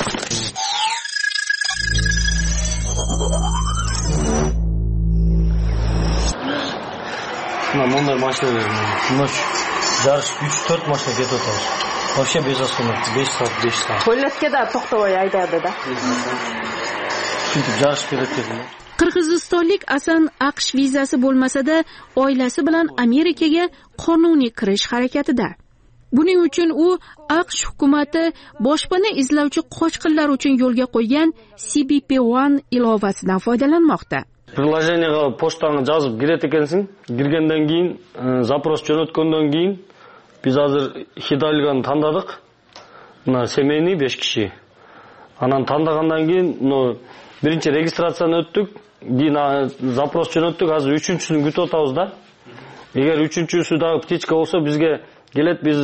Bunday mashinalar nочь жарыш 3-4 mashina ketib o'tadi. Вообще без остановки 5 soat. To'ylatgada to'xtavoy aydadi-da. Shunday jarish kerak edi. Qirg'izistonlik Asan AQSh vizasi bo'lmasa-da, oilasi bilan Amerikaga qonuniy kirish harakatida. Buning uchun u AQSh hukumati boshpana izlovchi qochqinlar uchun yo'lga qo'ygan CBP-1 ilovasidan foydalanmoqda. Приложениега поштаңа жазып кирет экенсиң. Киргенден кийин, запрос жөнөткөндөн кийин биз азыр Хидальганы тандадык. Мына семейный 5 киши. Анан тандагандан кийин, биринчи регистрацияны өттүк. Кийин запрос жөнөттүк. Азыр 3-үчүсүн күтүп атабыз да. Эгер 3-үчүсү дагы птичка болсо бизге келет, биз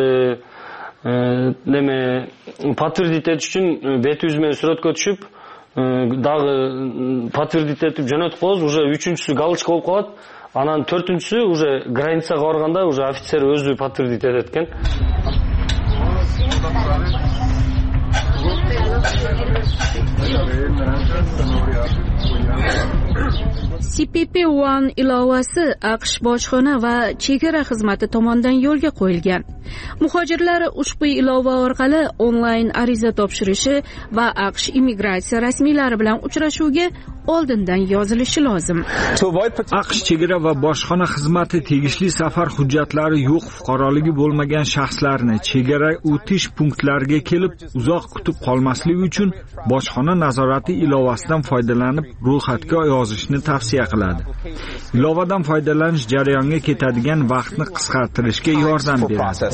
подтвердить этиш үчүн бетибиз менен сүрөткө түшүп, дагы подтвердить этип жөнөтүп коебуз. Уже 3-үчүсү галочка болуп калат. Анан 4-үчүсү уже границага барганда уже офицер өзү подтвердить этет экен. CBP-1 ilovasi AQSh bojxona va chegara xizmati tomonidan yo'lga qo'yilgan. Muhojirlar ushbu ilova orqali onlayn ariza topshirishi va AQSh immigratsiya rasmiylari bilan uchrashuvga oldindan yozilishi lozim. AQSh chegara va bojxona xizmati tegishli safar hujjatlari yo'q fuqaroligi bo'lmagan shaxslarni chegara o'tish punktlariga kelib uzoq kutib qolmasligi uchun bojxona nazorati ilovasidan foydalanib ro'yxatga yozishni tavsiya qiladi. Ilovadan foydalanish jarayonga ketadigan vaqtni qisqartirishga yordam beradi.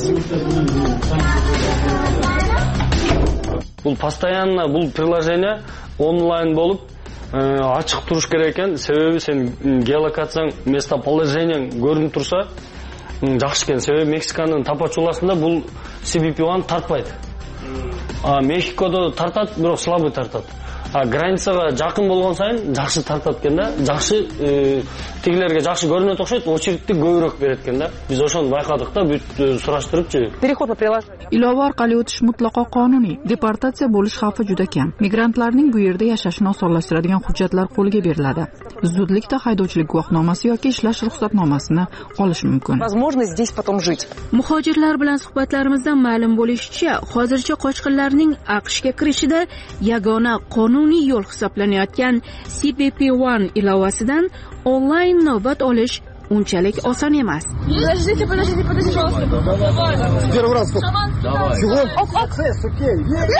Бұл постоянно бұл приложение онлайн болып açık turuş gereken sebebi sen geolokasyon местоположениең görünüp tursa жақсы екен. Себеби Мексиканын тапачуласында бұл CBP-1 тартпайды. Мехикода тартат, бирок слабый тартат. Границага жакын болгон сайын жакшы тартат экен да. Жакшы тигилерге жакшы көрүнөт окшойт, очередти көбүрөөк берет экен да. Биз ошону байкадык да, бүт сураштырыпчы. Переход по приложению. Ilova orqali o'tish mutlaqo qonuniy. Deportatsiya bo'lish xavfi juda kam. Migrantlarning bu yerda yashashini osonlashtiradigan hujjatlar qo'lga beriladi. Zudlikda haydovchilik guvohnomasi yoki ishlash ruxsatnomasini olish mumkin. Возможность здесь потом жить. Muhojirlar bilan suhbatlarimizdan ma'lum bo'lishicha, hozircha qochqinlarning AQShga kirishida yagona qonuniy yo'l hisoblanayotgan CBP-1 ilovasidan onlayn navbat olish unchalik oson emas. Подождите, пожалуйста. Первый раз. Давай. Окей.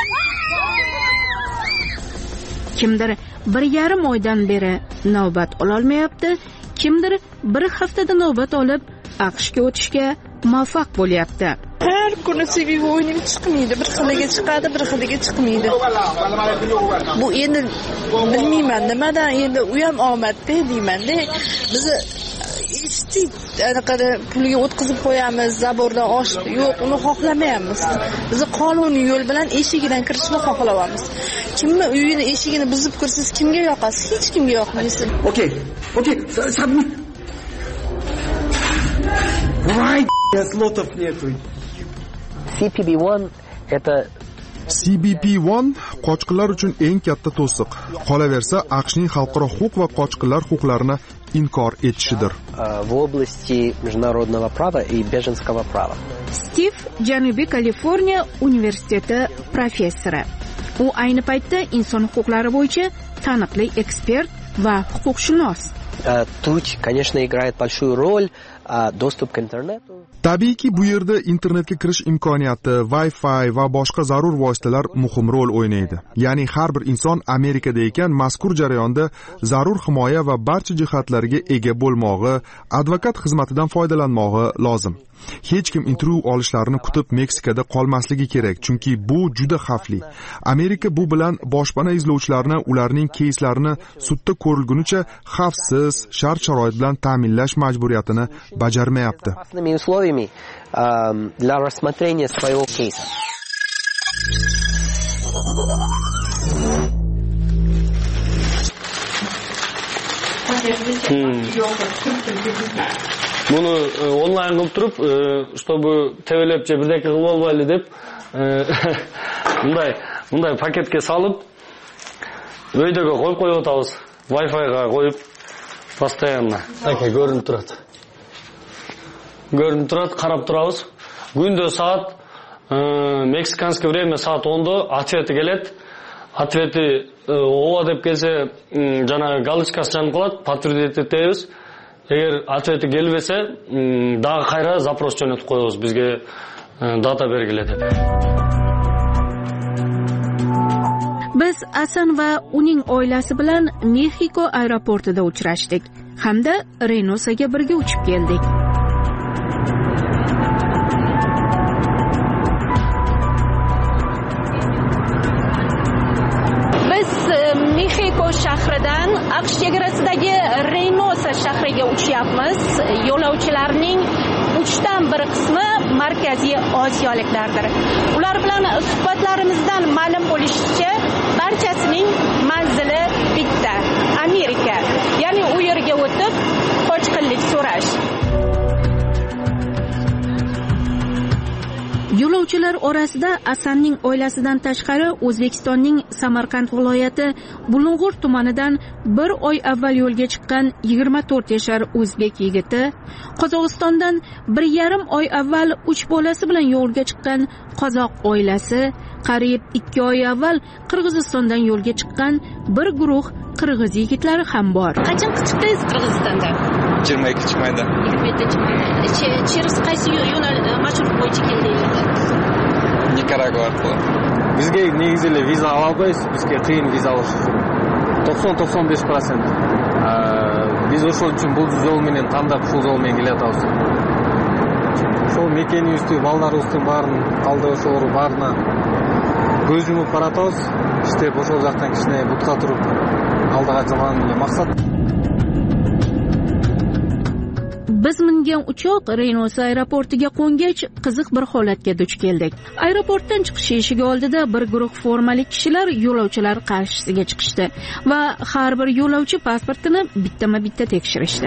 Kimdir 1,5 oydan beri navbat ololmayapti, kimdir 1 haftada navbat olib AQShga o'tishga muvaffaq bo'lyapti. Har kuni CV o'yinib chiqmaydi, bir xiliga chiqadi, bir xiliga chiqmaydi. Bu endi bilmayman nimadan, endi u ham omadda deyman-da. Biz eshitdik, anaqada pulga o'tkazib qo'yamiz, zabordan oshib, yo'q, uni xohlamayapmiz. Biz qonuniy yo'l bilan eshigidan kirishni xohlayapmiz. Kimni uyini eshigini buzib kirsiz, kimga yoqasiz? Hech kimga yoqmaysiz. Okey, submit. Right, слотов нету. CBP-1 это CBP-1 qochqinlar uchun eng katta to'siq. Qolaversa, AQShning xalqaro huquq va qochqinlar huquqlarini inkor etishidir. В области международного права и беженского права. Stiv Janubiy Kaliforniya universiteti professori. U ayni paytda inson huquqlari bo'yicha taniqli ekspert va huquqshunos. Тут, конечно, играет большую роль доступ к интернету. Tabiiyki, bu yerda internetga kirish imkoniyati, Wi-Fi va boshqa zarur vositalar muhim rol o'ynaydi. Ya'ni har bir inson Amerikada ekan, mazkur jarayonda zarur himoya va barcha jihatlarga ega bo'lmog'i, advokat xizmatidan foydalanmog'i lozim. Hech kim intervyu olishlarini kutib Meksikada qolmasligi kerak, chunki bu juda xavfli. Amerika bu bilan boshpana izlovchilarni ularning keyslarini sudda ko'rilgunicha xavfsiz, shart-sharoit bilan ta'minlash majburiyatini bajarmayapti. Для рассмотрения своего кейса. Buni onlayn qilib turib, чтобы tevlep je birdeki qilib olmayli deb bunday paketga solib uydagi qo'yib o'tamiz. Wi-Fi'ga qo'yib постоянно. Aka ko'rinib turadi. Qarab turamiz. Günde saat Meksikanskiy время saat 10'da ответи keladi. Ответи ova deb kelsa, jana галочкасы janib qoladi, подтвердить etamiz. Eğer ответи kelmese, daha qayra запрос jo'natib qo'yamiz bizga data belgila deb. Biz Asan va uning oilasi bilan Mexiko aeroportida uchrashdik hamda Reynosaga birga uchib keldik. Mexiko shahridan AQSh chegarasidagi Reynosa shahriga uchyapmiz. Yo'lovchilarning 3dan 1 qismi markaziy osiyoliklardir. Ular bilan suhbatlarimizdan ma'lum bo'lishicha, barchasining manzili bitta, Amerika. Ya'ni u yerga o'tib qochqinlik so'rash. Yo'lovchilar orasida Asanning oilasidan tashqari O'zbekistonning Samarqand viloyati Bulung'ur tumanidan 1 oy avval yo'lga chiqqan 24 yashar o'zbek yigiti, Qozog'istondan 1,5 oy avval 3 bolasi bilan yo'lga chiqqan qozoq oilasi, qariyb 2 oy avval Qirg'izistondan yo'lga chiqqan bir guruh qirg'iz yigitlari ham bor. Qachon chiqdingiz Qirg'izistondan? 22 mayda. 22 mayda. Через qaysi yo'nal marshrut bo'yicha keldingiz? Nikaragua arqali. Bizga negizli viza ala olmaysiz, bizga qiyin viza olish uchun. 90-95%. Biz o'sha uchun bu yo'l bilan tanlab shu yo'l bilan kelayotamiz. Shu mekaniy usti, ballar usti barini, qalda o'sha barini ko'z yumib qaratamiz. İşte o'sha yoqdan kishini butqa turib aldiga chiqqan maqsad. Biz mingan uchoq Reynosa aeroportiga qo'ngach, qiziq bir holatga duch keldik. Aeroportdan chiqish eshigi oldida bir guruh formali kishilar yo'lovchilar qarshisiga chiqishdi va har bir yo'lovchi pasportini bittama-bitta tekshirishdi.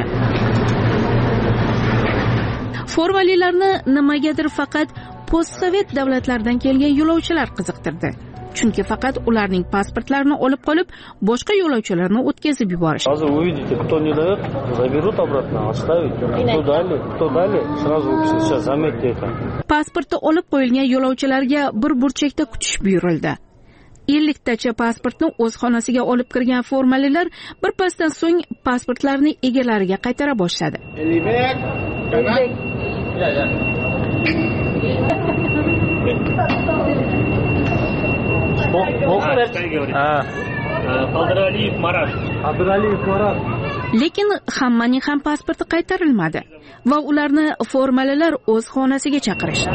Formalilarni nimagadir faqat postsovet davlatlaridan kelgan yo'lovchilar qiziqtirdi. Chunki faqat ularning pasportlarini olib qolib, boshqa yo'lovchilarni o'tkazib yuborishdi. Hozir увидите, кто не дает, заберут обратно, оставить. Кто дали, сразу сейчас заметьте это. Pasportni olib qo'yilgan yo'lovchilarga bir burchakda kutish buyurildi. 50 tacha pasportni o'z xonasiga olib kirgan formalilar bir pasdan so'ng pasportlarni egalariga qaytara boshladi. Qadiraliyev Marat. Lekin hammaning ham pasporti qaytarilmadi va ularni formalilar o'z xonasiga chaqirishdi.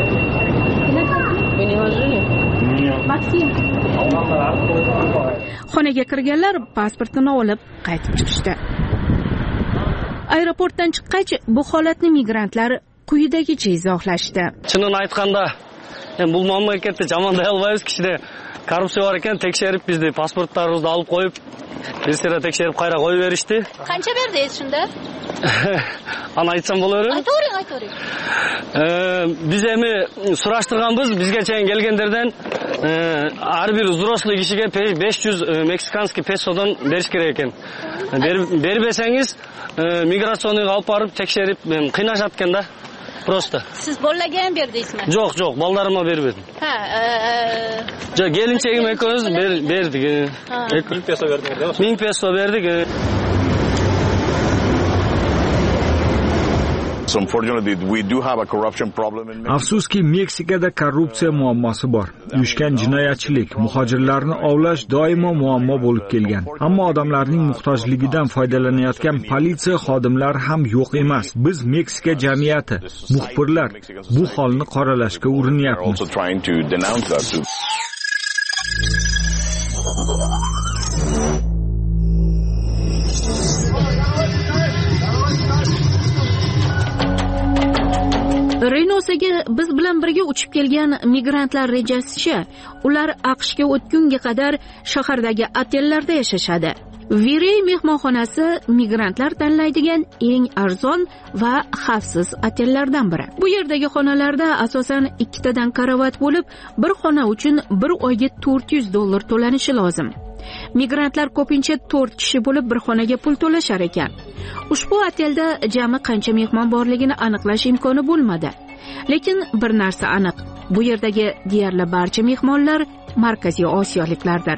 Xonaga kirganlar pasportini olib qaytib chiqishdi. Aeroportdan chiqqach, bu holatni migrantlar quyidagicha izohlashdi. Chinini aytganda, bu mamlakatda jamonday olmaymiz, kishida korrupsiya bor ekan, tekshirib bizni pasportlarimizni olib qo'yib, bizga tekshirib qayra qo'yib berishdi. Qancha berdingiz shunda? Ana aytsam bo'laveradi? Aytavering. Biz эми сураштырганбыз, бизге чейин келгендерден ар бир взрослый кишиге 500 мексиканский песодон бериш керек экен. Бербесеңиз миграционныйга алып барып текшерип кыйнашат экен да. Просто. Siz bolalarga ham berdingizmi? Yo'q, balalarimga bermedim. Kelinchegim ekimiz berdik. 1000 peso berdingiz. 1000 peso berdik. Afsuski, Meksikada korrupsiya muammosi bor. Uyushgan jinoyatchilik, muhojirlarni ovlash doimo muammo bo'lib kelgan. Ammo odamlarning muhtojligidan foydalanayotgan politsiya xodimlari ham yo'q emas. Biz Meksika jamiyati, muxbirlar bu holni qoralashga urinyapmiz. Reynosaga biz bilan birga uchib kelgan migrantlar rejasicha, ular AQShga o'tgunga qadar shahardagi otellarda yashashadi. Virey mehmonxonasi migrantlar tanlaydigan eng arzon va xavfsiz otellardan biri. Bu yerdagi xonalarda asosan 2 tadan karavot bo'lib, bir xona uchun bir oyga $400 to'lanishi lozim. Migrantlar ko'pincha 4 kishi bo'lib bir xonaga pul to'lashar ekan. Ushbu otelda jami qancha mehmon borligini aniqlash imkoni bo'lmadi. Lekin bir narsa aniq, bu yerdagi deyarli barcha mehmonlar Markaziy Osiyoliklardir.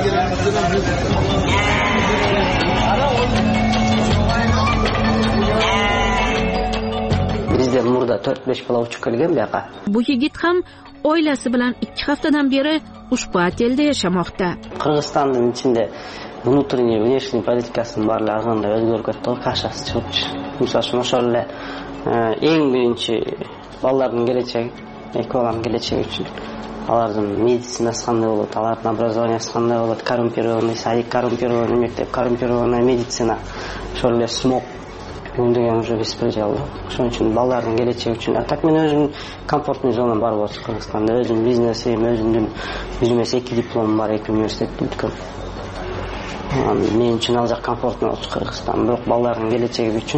Bizdan murda 4-5 bola uchib kelgan bu yoqqa. Bu yigit ham oilasi bilan 2 haftadan beri ushbu otelda yashamoqda. Qirg'izistonning ichida внутренний внешний politikasini barlag'anda o'zgarib ketdi, qashasi chiqib. Masalan, eng birinchi bolalarning kelajagi, ekolam kelajagi uchun ularning meditsinasi qanday bo'ladi, ularning образованиесі qanday bo'ladi, korrumpirованный садик, korrumpirованный maktab, korrumpirованный meditsina, sho'rlar smog degan уже беспредел. Shuning uchun bolalarning kelajagi uchun. Tak men o'zim komfortniy zonam bor bo'lsa Qirg'izistonda, o'zim biznesim, o'zimning 2 diplomim bor, 2 universitetda bitkam. Men uchun hozir komfortniy Qirg'iziston, biroq bolalarning kelajagi uchun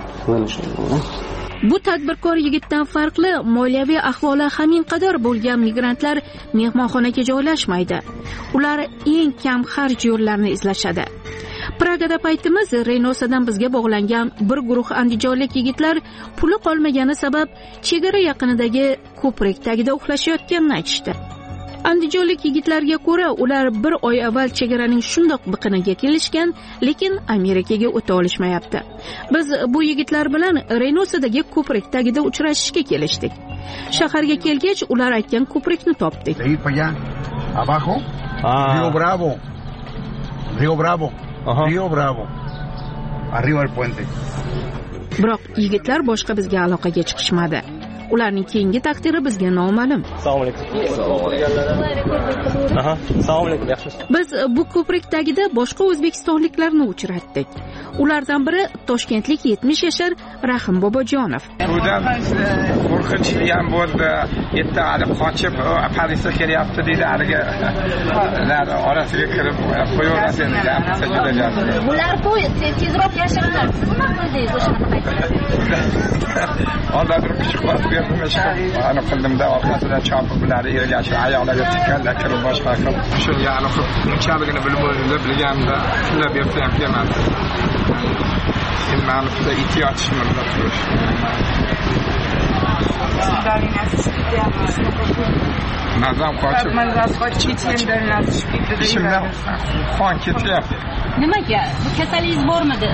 Bu tadbirkor yigitdan farqli, moliyaviy ahvoli hamin qadar bo'lgan migrantlar mehmonxonaga joylashmaydi. Ular eng kam xarj yo'llarni izlashadi. Pragada paytimiz Reynosadan bizga bog'langan bir guruh andijonlik yigitlar puli qolmagani sabab chegara yaqinidagi ko'prik tagida uxlashayotganini aytishdi. Andijonlik yigitlarga ko'ra, ular bir oy avval chegaraning shundoq biqiniga kelishgan, lekin Amerikaga o'ta olishmayapti. Biz bu yigitlar bilan Reynosadagi ko'prik tagida uchrashishga kelishdik. Shaharga kelgach, ular aytgan ko'prikni topdik. Abajo, Rio Bravo. Rio Bravo. Arriba el puente. Biroq yigitlar boshqa bizga aloqaga chiqishmadi. Ularning keyingi taqdiri bizga noma'lum. Assalomu alaykum. Assalomu alaykum. Yaxshisiz? Biz bu ko'prik tagida boshqa o'zbekistonliklarni uchratdik. Ulardan biri toshkentlik 70 yashar Rahim Bobojonov. Bundan qo'rqinchli ham bo'ldi. Yerda hali qochib politsiya kelyapti deydi, haliga orasiga kirib qo'yaverasiz endi gapirsa juda yaxshi. Bular-ku tezroq yashirinlar. Nima qildingiz o'shani paytda? Onda bir kuchuk bosib berdim, ana qildimda orqasidan chopib bular ergashib oyoqlarga tikkanlar kirib boshqa qilib shu yani bunchaligini bilganimda pullar bersa ham kelmadi. Endi mani juda ehtiyojim bor turish. Nazam qochib. Ishimdan qon ketyapti. Nimaga? Bu kasalligingiz bormidi?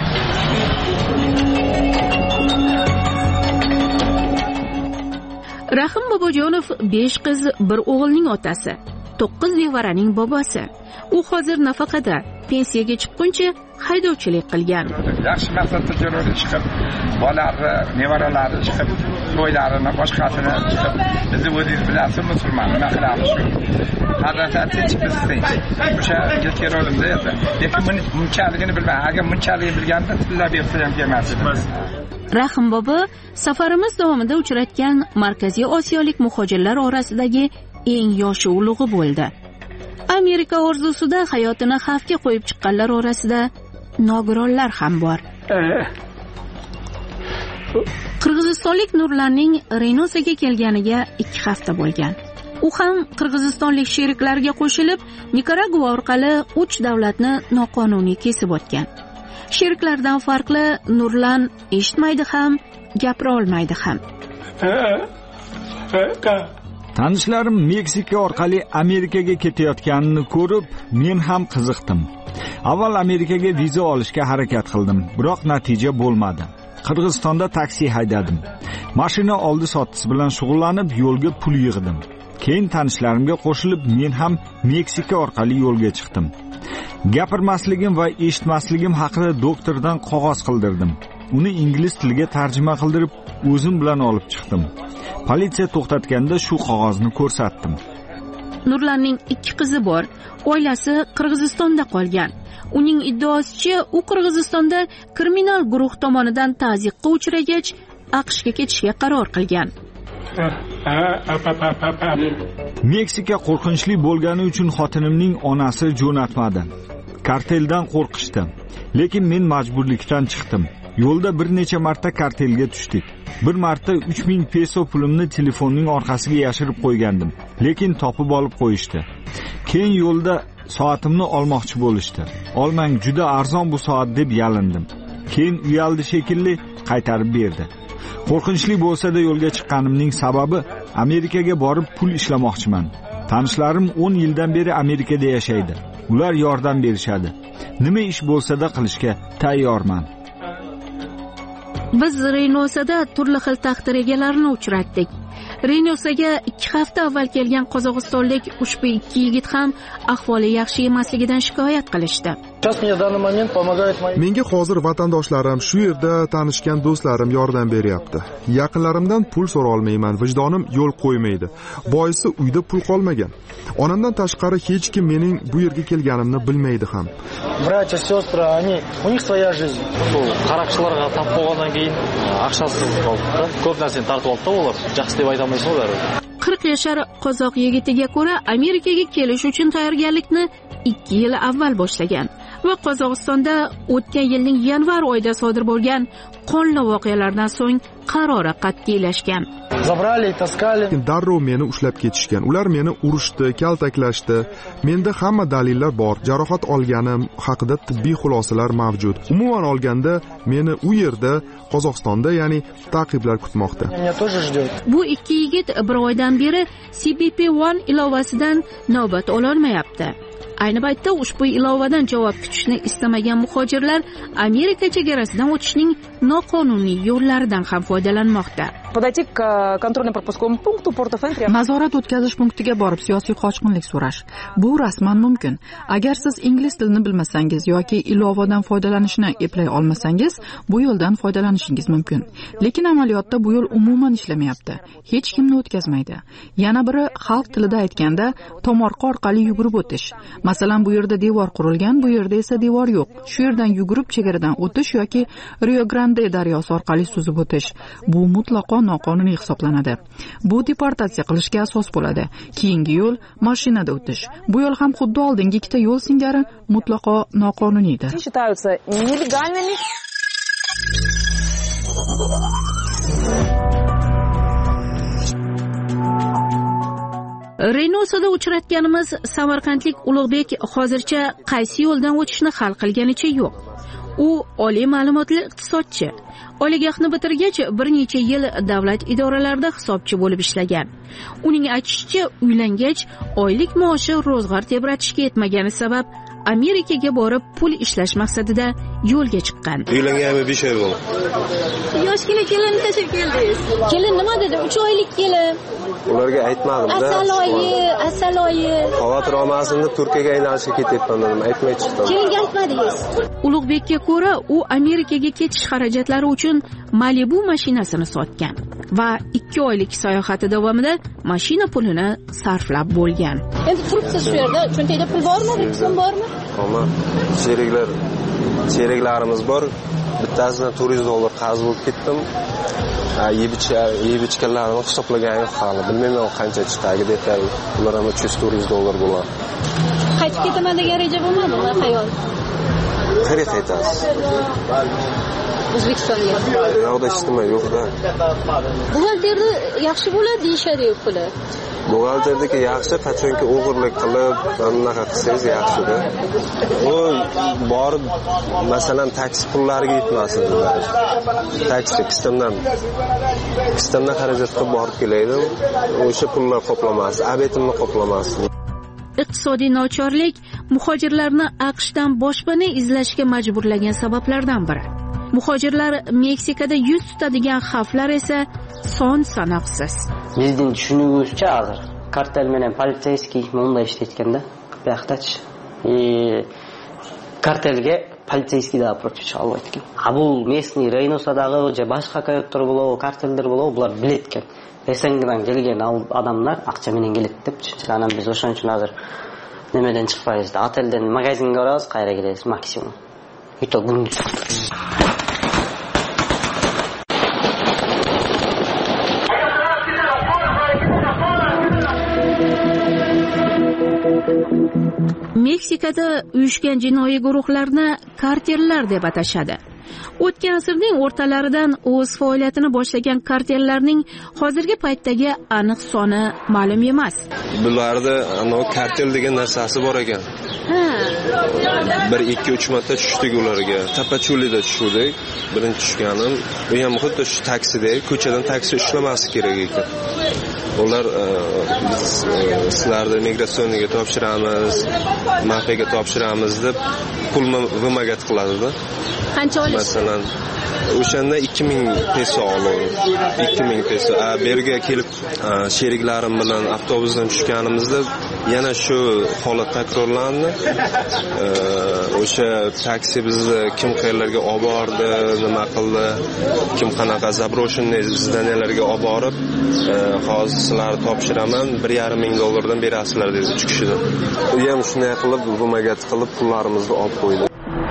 Rahim Bobojonov 5 qiz, bir o'g'ilning otasi, 9 nevaraning bobosi. U hozir nafaqada, pensiyaga chiqquncha haydovchilik qilgan. Yaxshi maqsadda jo'rada chiqib, bolalari, nevaralari chiqib, to'ylarini, boshqasini chiqib, bizni o'zingiz bilasiz, musulmon, nima qilamiz shu. Hazrat tinch biz tinch. O'sha kelganimda esa, lekin bunchaligini bilmayman. Agar bunchaligini bilganda tilla bersa ham kelmasdi. Rahim bobo safarimiz davomida uchratgan Markaziy Osiyolik muhojirlar orasidagi eng yoshi ulug'i bo'ldi. Amerika orzusida hayotini xavfga qo'yib chiqqanlar orasida nogironlar ham bor. qirg'izistonlik Nurlanning Reynosaga kelganiga 2 hafta bo'lgan. U ham qirg'izistonlik sheriklariga qo'shilib Nikaragua orqali 3 davlatni noqonuniy kesib o'tgan. Sheriklardan farqli Nurlan eshitmaydi ham, gapira olmaydi ham. Tanishlarim Meksika orqali Amerikaga ketayotganini ko'rib, men ham qiziqdim. Avval Amerikaga viza olishga harakat qildim, biroq natija bo'lmadi. Qirg'izistonda taksi haydadim. Mashina oldi-sotdisi bilan shug'ullanib, yo'lga pul yig'dim. Keyin tanishlarimga qo'shilib, men ham Meksika orqali yo'lga chiqdim. Gapirmasligim va eshitmasligim haqida doktordan qog'oz qildirdim. Uni ingliz tiliga tarjima qildirib, o'zim bilan olib chiqdim. Politsiya to'xtatganda shu qog'ozni ko'rsatdim. Nurlanning 2 qizi bor. Oilasi Qirg'izistonda qolgan. Uning iddaosicha, u Qirg'izistonda kriminal guruh tomonidan ta'ziqqa uchragach, AQShga ketishga qaror qilgan. Meksika qo'rqinchli bo'lgani uchun xotinimning onasi jo'natmadi. Karteldan qo'rqishdi. Lekin men majburlikdan chiqdim. Yo'lda bir necha marta kartelga tushdik. Bir marta 3000 peso pulimni telefonning orqasiga yashirib qo'ygandim, lekin topib olib qo'yishdi. Keyin yo'lda soatimni olmoqchi bo'lishdi. Olmang, juda arzon bu soat deb yalindim. Keyin uyaldi shekilli, qaytarib berdi. Qo'rqinchli bo'lsa-da yo'lga chiqqanimning sababi Amerikaga borib pul ishlamoqchiman. Tanishlarim 10 yildan beri Amerikada yashaydi. Ular yordam berishadi. Nima ish bo'lsa-da qilishga tayyorman. Biz Reynosada turli xil taqdir egalarini uchratdik. Reynosaga 2 hafta avval kelgan qozog'istonlik ushbu 2 yigit ham ahvoli yaxshi emasligidan shikoyat qilishdi. Menga hozir vatandoshlarim, shu yerda tanishgan do'stlarim yordam beryapti. Yaqinlarimdan pul so'ra olmayman, vijdonim yo'l qo'ymaydi. Boisi uyda pul qolmagan. Onamdan tashqari hech kim mening bu yerga kelganimni bilmaydi ham. Братья, сестры, у них своя жизнь. Qaraqchilarga tap bo'lgandan keyin aqshasiz qoldi. Ko'p narsani tartib oldi ular. Yaxshi deb aytolmaysiz ular. 40 yoshar qozoq yigitiga ko'ra Amerikaga kelish uchun tayyorgarlikni 2 yil avval boshlagan va Qozog'istonda o'tgan yilning yanvar oyida sodir bo'lgan qonli voqealardan so'ng qarori qat'iylashgan. Darrov meni ushlab ketishgan. Ular meni urishdi, kaltaklashdi. Menda hamma dalillar bor. Jarohat olganim haqida tibbiy xulosalar mavjud. Umuman olganda meni u yerda Qozog'istonda, ya'ni ta'qiblar kutmoqda. Bu 2 yigit bir oydan beri CBP-1 ilovasidan navbat ololmayapti. Ayni paytda ushbu ilovadan javob kutishni istamagan muhojirlar Amerika chegarasidan o'tishning noqonuniy yo'llaridan ham foydalanmoqda. Nazorat o'tkazish punktiga borib siyosiy qochqinlik so'rash. Bu rasman mumkin. Agar siz ingliz tilini bilmasangiz yoki ilovadan foydalanishni eplay olmasangiz, bu yo'ldan foydalanishingiz mumkin. Lekin amaliyotda bu yo'l umuman ishlamayapti. Hech kimni o'tkazmaydi. Yana biri xalq tilida aytganda tomorqa orqali yugurib o'tish. Masalan, bu yerda devor qurilgan, bu yerda esa devor yo'q. Shu yerdan yugurib chegaradan o'tish yoki Rio Grande daryosi orqali suzib o'tish. Bu mutlaqo noqonuniy hisoblanadi. Bu deportatsiya qilishga asos bo'ladi. Keyingi yo'l mashinada o'tish. Bu yo'l ham xuddi oldingi ikkita yo'l singari mutlaqo noqonuniydir. Reynosada uchratganimiz samarqandlik Ulug'bek hozircha qaysi yo'ldan o'tishni hal qilganicha yo'q. U oliy ma'lumotli iqtisodchi. Oliygohni bitirgach, bir necha yil davlat idoralarida hisobchi bo'lib ishlagan. Uning aytishicha, uylangach, oylik maoshi ro'zg'or tebratishga yetmagani sabab Amerikaga borib pul ishlash maqsadida yo'lga chiqqan. Uylanganmi 5 oy bo'ldi. Yoshgina kelin tashlab keldingiz. Kelin nima dedi? 3 oylik kelin. Ularga aytmadim-da. Asaloyi. Xavotir olmasin deb Turkiyaga aylanishga ketyapman dedim, aytmay chiqdim. Kelinga aytmadingiz. Ulug'bekka ko'ra, u Amerikaga ketish xarajatlari uchun Malibu mashinasini sotgan va 2 oylik sayohati davomida mashina pulini sarflab bo'lgan. Endi turibsiz shu yerda, cho'ntakda pul bormi, bir so'm bormi? Ammo sheriklarimiz bor. Bittasidan $400 qarz bo'lib ketdim. Yeb ichganlarni hisoblagan yo'q hali. Bilmayman qancha chiqadi deb ular ham $300-400 bo'ladi. Qaytib ketaman degan reja bo'lmadimi, xayol? Qayerga qaytasiz? O'zbekistonga? Bu yoqda hech nima yo'q-da. Buxgalterda yaxshi bo'ladi deyishadi-ku puli. Buxgalterdagi yaxshi, qachonki o'g'irlik qilib, anaqa qilsangiz yaxshi-da. U borib, masalan, taksi pullariga yetmasin. Taksi kistimdan xarajat qilib borib kelaydi. O'sha pullar qoplamas, abetimni qoplamas. Iqtisodiy nochorlik muhojirlarni AQShdan boshpana izlashga majburlagan sabablardan biri. Muhojirlar Meksikada yuz tutadigan xavflar esa son sanoqsiz. Bizdin tushunigimizcha hozir kartel bilan politsiyskiy bunday ishlayotganda, bu yoqdachi. Kartelga politsiyskiy approach olib bu местный Reynosadagi va boshqa qayoqdir bo'lib, karteldir bo'lib, bular biletgan. Esengidan kelgan odamlar aqcha bilan keladi deb tushunchalarni biz o'shaning uchun hozir nimadan chiqmaymiz. Oteldan magazinga boramiz, qayerga kelamiz maksimum. Ito kunduz. Meksikada uyushgan jinoiy guruhlarni kartellar deb atashadi. O'tgan asrning o'rtalaridan o'z faoliyatini boshlagan kartellarning hozirgi paytdagi aniq soni ma'lum emas. Bularda kartel degan narsasi bor ekan. 1-2-3 marta tushdik ularga. Tapachulida tushdik. Birinchi tushganim, u ham xuddi shu taksidek, ko'chadan taksi ushlamaslik kerak ekan. Ular sizlarni migratsiyaga topshiramiz, mafiyaga topshiramiz deb pulni vimogat qiladi-da. Qancha olish? Masalan, o'shanda 2000 peso oladi. 2000 peso. Bu yerga kelib sheriklarim bilan avtobusdan tushganimizda yana shu holat takrorlandi. O'sha taksi bizni kim qayerlarga olib bordi, nima qildi, kim qanaqa заброшенный здaniyalarga olib borib, hozir sizlarni topshiraman, $1,500 berasizlar dedi chiqishida. U ham shunday qilib vimogat qilib pullarimizni olib qo'ydi.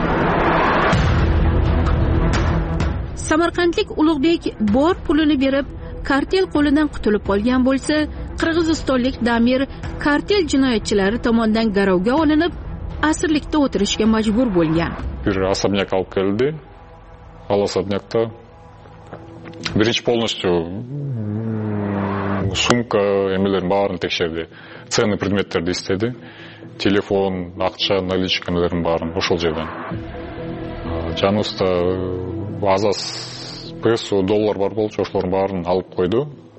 Samarqandlik Ulug'bek bor pulini berib, kartel qo'lidan qutulib qolgan bo'lsa, qirg'izistonlik Damir kartel jinoyatchilari tomonidan garovga olinib, asirlikda o'tirishga majbur bo'lgan. Bir особняк olib keldi. Al особнякта birinchi полностью sumka, emaillar barini tekshirdi. Ценный предметтерди istedi. Telefon, ақша, наличкаларын барын ошол жерден. Жануста азаз песо, доллар бар болчу, ошолордун баарын алып койду.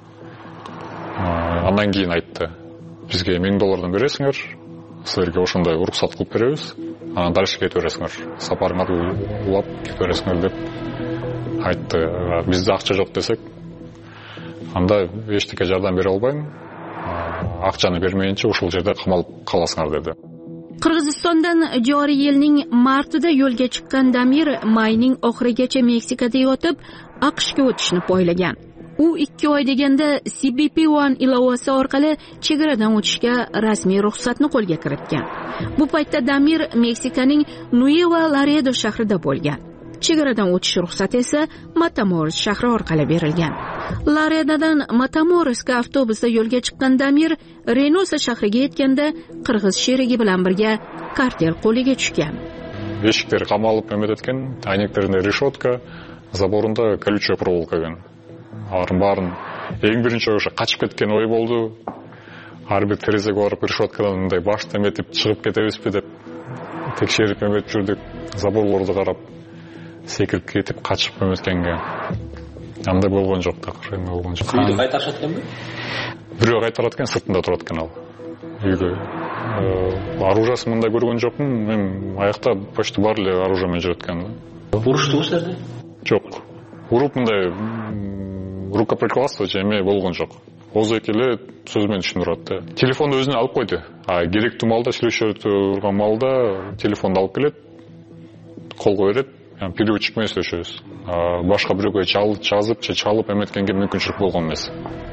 Андан кийин айтты: бизге $1000 бересиңер, силерге ошондой уруксат кылып беребиз. Анан дальше кете бересиңер. Сапарыңарды улап кете бересиңер деп айтты. Бизде акча жок десек, анда эчтеке жардам бере албайм. Акчаны бермейинче ошол жерде камалып каласыңар деди. Qirg'izistondan joriy yilning martida yo'lga chiqqan Damir mayning oxirigacha Meksikada yotib, AQShga o'tishni poylagan. U 2 oy deganda CBP-1 ilovasi orqali chegaradan o'tishga rasmiy ruxsatni qo'lga kiritgan. Bu paytda Damir Meksikaning Nueva Laredo shahrida bo'lgan. Chegaradan o'tish ruxsati esa Matamoros shahri orqali berilgan. Laredodan Matamorosga avtobusda yo'lga chiqqan Damir Reynosa shahriga yetganda qirg'iz sherigi bilan birga kartel qo'liga tushgan. Eshiklar qamalib emetgan, ayneklarida решетка, заборында колючая проволока ekan. Барын эң биринчи o'sha качып кеткен ой болду. Ар бир терезеге барып решеткадан мындай башты эметип чыгып кетебизби деп текшерип эметип жүрдүк. Заборлорду карап секирип кетип качып эметкенге. Андай болгон жок да, кыргын болгон жок. Үйдү кайтарышат экенби? Бирөө кайтарат экен, сыртында турат экен ал. Үйгө оружиясын мындай көргөн жокмун. Мен аякта почти бар эле оружие менен жүрөт экен. Уруштубу силерде? Жок. Уруп мындай рукоприкладство эме болгон жок. Озок эле сөз менен түшүндүрөт да. Телефонду өзүнө алып койду. Керектүү маалда, сүйлөшө турган маалда телефонду алып келет, колго берет. Переводчик менен сүйлөшөбүз. Башка бирөөгө жазып, чалып эметкенге мүмкүнчүлүк болгон эмес.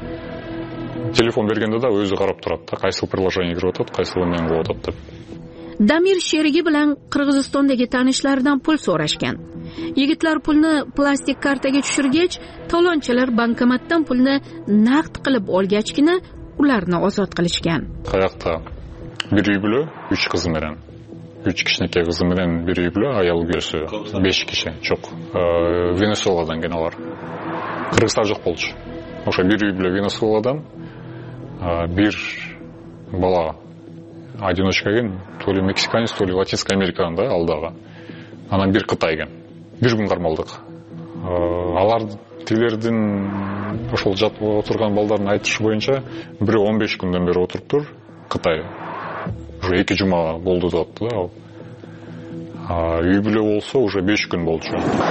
Телефон бергенде да өзү карап турат да, кайсы приложение кирип атат, кайсы менен кылып атат деп. Damir sherigi bilan Qirg'izistondagi tanishlaridan pul so'rashgan. Yigitlar pulni plastik kartaga tushirgach, talonchilar bankomatdan pulni naqd qilib olgachgina ularni ozod qilishgan. Qayoqda bir uy bilan 3 qizim bilan. 3 kishiniki qizi bilan bir uy bilan ayol kuyasi 5 kishi cho'q. Venesueladan kelganlar. Qirg'izlar yo'q bo'ldi. O'sha bir uy bilan Venesueladan bir bola одиночкаген, то ли мексиканец, то ли Латинская Америкадан да алдағы. Анан bir Қытайген. Bir күн қармалдық. Алар тилердин ошол жатып отурган балдардын айтышы боюнча бирөө 15 күндөн бери отуруптур Кытай. Уже 2 жума болду деп атты да. Үй бүлө болсо уже 5 күн болду.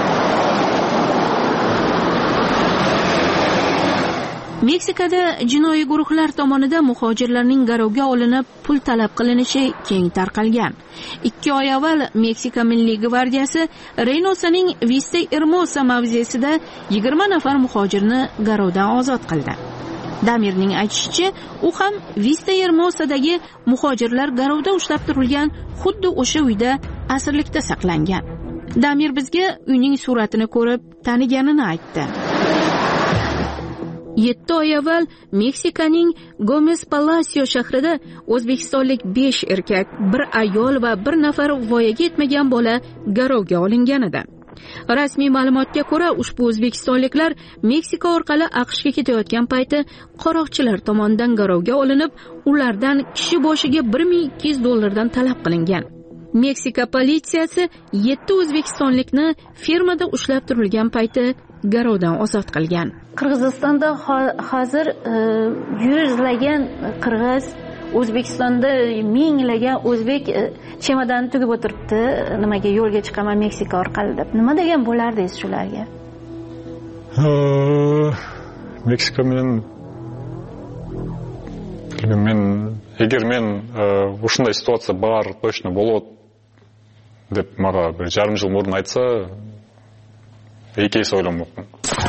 Meksikada jinoiy guruhlar tomonidan muhojirlarning garovga olinib pul talab qilinishi keng tarqalgan. 2 oy avval Meksika Milliy gvardiyasi Reynosaning Vista Hermosa mavzesida 20 nafar muhojirni garovdan ozod qildi. Damirning aytishicha, u ham Vista Hermosadagi muhojirlar garovda ushlab turilgan xuddi o'sha uyda asirlikda saqlangan. Damir bizga uyning suratini ko'rib taniganini aytdi. 7 oy avval Meksikaning Gomez Palacio shahrida o'zbekistonlik 5 erkak, 1 ayol va 1 nafar voyaga yetmagan bola garovga olingan edi. Rasmiy ma'lumotga ko'ra, ushbu o'zbekistonliklar Meksika orqali AQShga ketayotgan payti qaroqchilar tomonidan garovga olinib, ulardan kishi boshiga $1200 talab qilingan. Meksika politsiyasi 7 o'zbekistonlikni fermada ushlab turilgan payti garovdan ozod qilgan. Qirg'izistonda hozir yuzlagan qirg'iz, O'zbekistonda minglagan o'zbek chemodanni tugib o'tiribdi, nimaga yo'lga chiqaman Meksika orqali deb. Nima degan bo'lardingiz shularga? Meksika bilan men agar men o'shunday situatsiya bor, точно bo'ladi deb manga bir жарым жыл murun aytsa, ikki o'ylamoqman.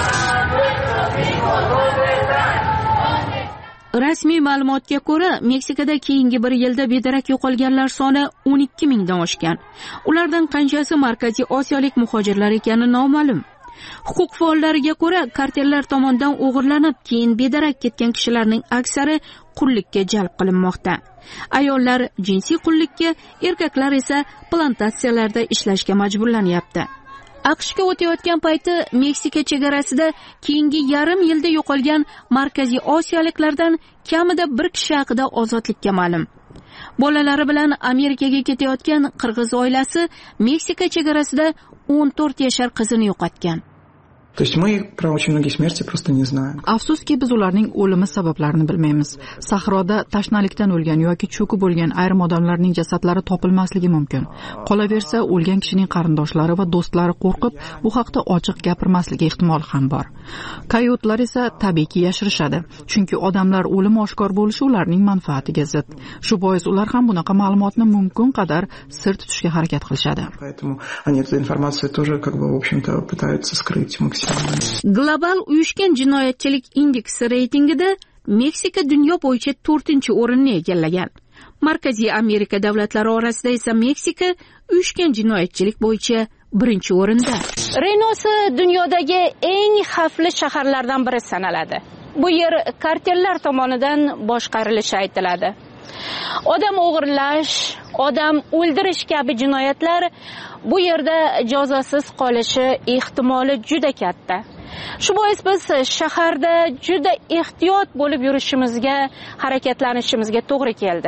Rasmiy ma'lumotga ko'ra, Meksikada keyingi bir yilda bedarak yo'qolganlar soni 12 mingdan oshgan. Ulardan qanchasi Markaziy Osiyolik muhojirlar ekani noma'lum. Huquq faollariga ko'ra, kartellar tomonidan o'g'irlanib, keyin bedarak ketgan kishilarning aksari qullikka jalb qilinmoqda. Ayollar jinsiy qullikka, erkaklar esa plantatsiyalarda ishlashga majburlanyapti. AQShga o'tayotgan payti Meksika chegarasida keyingi yarim yilda yo'qolgan Markaziy Osiyoliklardan kamida 1 kishi haqida ozodlikka ma'lum. Bolalari bilan Amerikaga ketayotgan qirg'iz oilasi Meksika chegarasida 14 yashar qizini yo'qotgan. То есть мы про очень многие смерти просто не знаем. Afsuski biz ularning o'limi sabablarini bilmaymiz. Sahroda tashnalikdan o'lgan yoki cho'kib bo'lgan ayrim odamlarning jasadlari topilmasligi mumkin. Qolaversa, o'lgan kishining qarindoshlari va do'stlari qo'rqib, bu haqda ochiq gapirmasligi ehtimoli ham bor. Koyotlar esa tabiiyki yashirishadi, chunki odamlar o'limi oshkor bo'lishi ularning manfaatiga zid. Shu bois ular ham bunaqa ma'lumotni mumkin qadar sir tutishga harakat qilishadi. Поэтому они эту информацию тоже как бы в общем-то пытаются скрыть максимально. Global uyushgan jinoyatchilik indeksi reytingida Meksika dunyo bo'yicha 4-o'rinni egallagan. Markaziy Amerika davlatlari orasida esa Meksika uyushgan jinoyatchilik bo'yicha 1-o'rinda. Reynosa dunyodagi eng xavfli shaharlardan biri sanaladi. Bu yer kartellar tomonidan boshqarilishi aytiladi. Odam o'g'irlash, odam o'ldirish kabi jinoyatlar bu yerda jazosiz qolishi ehtimoli juda katta. Shu bois biz shaharda juda ehtiyot bo'lib yurishimizga, harakatlanishimizga to'g'ri keldi.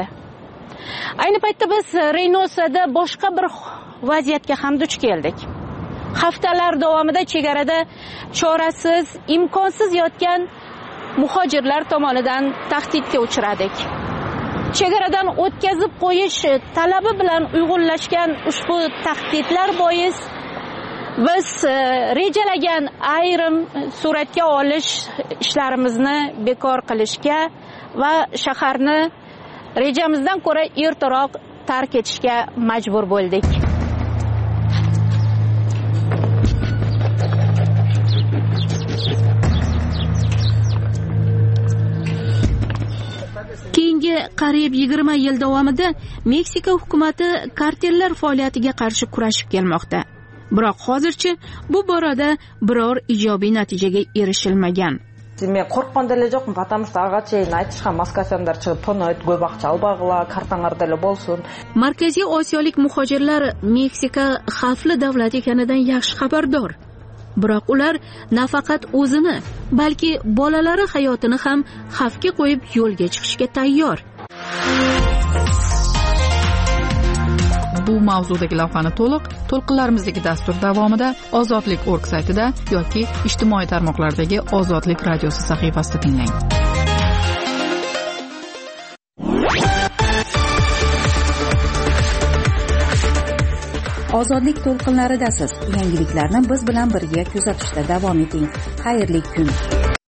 Ayni paytda biz Reynosada boshqa bir vaziyatga ham duch keldik. Haftalar davomida chegarada chorasiz, imkonsiz yotgan muhojirlar tomonidan tahdidga uchradik. Chegaradan o'tkazib qo'yish talabi bilan uyg'unlashgan ushbu tahdidlar bois biz rejalagan ayrim suratga olish ishlarimizni bekor qilishga va shaharni rejamizdan ko'ra ertaroq tark etishga majbur bo'ldik. Keyingi qariyb 20 yil davomida Meksika hukumati kartellar faoliyatiga qarshi kurashib kelmoqda. Biroq hozircha bu borada biror ijobiy natijaga erishilmagan. мен қорыққан деле жоқпын, потому что ага чейин айтышкан маскасандар чыгып тонойт, көп акча албагыла, картаңар деле болсун. Markaziy Osiyolik muhojirlar Meksika xavfli davlat ekanidan yaxshi xabardor. Biroq ular nafaqat o'zini, balki bolalari hayotini ham xavfga qo'yib yo'lga chiqishga tayyor. Bu mavzudagi lavhani to'lqinlarimizdagi dastur davomida Ozodlik.org saytida yoki ijtimoiy tarmoqlardagi Ozodlik radiosi sahifasida tinglang. Ozodlik to'lqinlaridasiz. Yangiliklarni biz bilan birga kuzatishda davom eting. Xayrli kun.